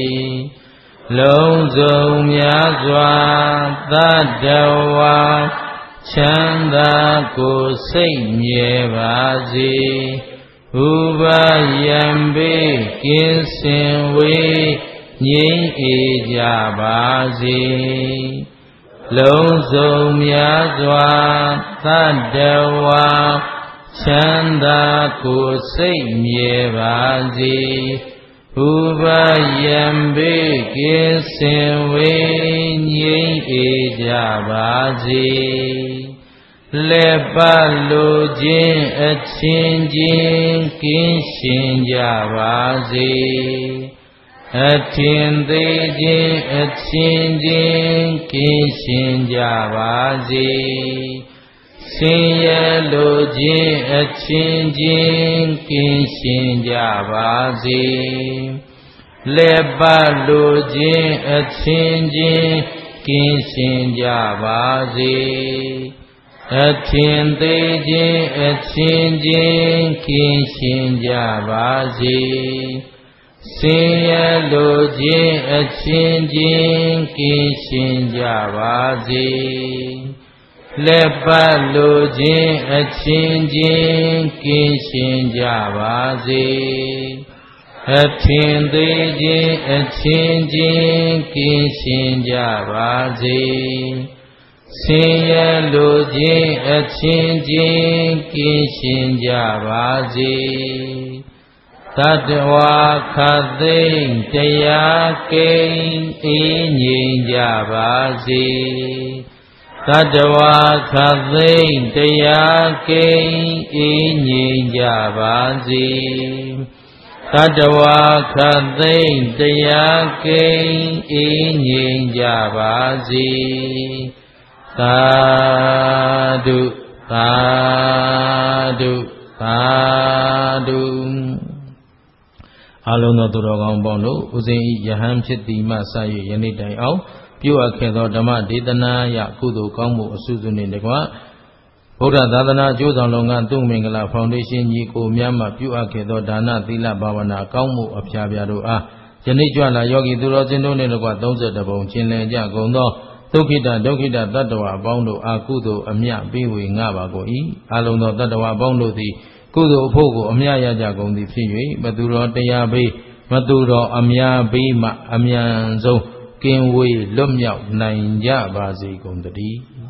လုံးစုံများစွာတတ္တဝါချမ်းသာကိုယ်စိတ်မြဲပါစေဥပယံပေကင်းစင်ဝေငြိမ်းအေးကြပါစေလုံးစုံများစွာတတ္တဝါချမ်းသာကိုယ်စိတ်မြဲပါစေဥပယံပေကင်းစင်ဝေငြိမ်းအေးကြပါစေလက်ပတ်လိုခြင်းအချင်းချင်းကင်းရှင်ကြပါစေအထင်သေးခြင်းအချင်းချင်းကင်းရှင်ကြပါစေဆင်းရဲလိုခြင်းအချင်းချင်းကင်းရှင်ကြပါစေလက်ပတ်လိုခြင်းအချင်းချင်းကင်းရှင်ကြပါစေအထင်သေးခြင်းအချင်းချင်းကင်းရှင်ကြပါစေဆင်းရဲလိုခြင်းအချင်းချင်းကင်းရှင်ကြပါစေလက်ပတ်လိုခြင်းအချင်းချင်းကင်းရှင်ကြပါစေအထင်သေးခြင်းအချင်းချင်းကင်းရှင်ကြပါစေဆင်းရဲလိုခြင်းအချင်းချင်းကင်းရှင်ကြပါစေတတ္တဝါခသိမ့်တရားကိန်းအေးငြိမ်ကြပါစေတတ္တဝါခသိမ့်တရားကိန်းအေးငြိမ်ကြပါစေတတ္တဝါခသိမ့်တရားကိန်းအေးငြိမ်ကြပါစေသာဓုသာဓုသာဓုအလုံးသောသူတော်ကောင်းပေါင်းတို့ဥစဉ်ဤယဟန်ဖြစ်သည်မှစ၍ယနေ့တိုင်အောင်ပြုအပ်ခဲ့သောဓမ္မဒေသနာယကုသိုလ်ကောင်းမှုအစုစုနှင့်တကွဗုဒ္ဓသာသနာအကျိုးဆောင်လုပ်ငန်းသူမင်္ဂလာဖောင်ဒေးရှင်းကြီးကိုများမှပြုအပ်ခဲ့သောဒါနသီလဘာဝနာကောင်းမှုအဖျားဖျားတို့အားယနေ့ကြွလာယောဂီသူတော်စင်တို့နှင့်တကွသုံးဆယ်တပုံချင်းလည်ကြကုန်သောဒုက္ခိတဒုက္ခိတတတ္တဝါအပေါင်းတို့အာကုသိုလ်အမြပေးဝေငှပါကုန်၏အလုံးသောတတ္တဝါအပေါင်းတို့သည်ကုသိုလ်အဖို့ကိုအမြရကြကုန်သည်ဖြစ်၍မသူတော်တရားဘေးမသူတော်အများဘေးမှအမြန်ဆုံးကင်းဝေးလွတ်မြောက်နိုင်ကြပါစေကုန်သတည်း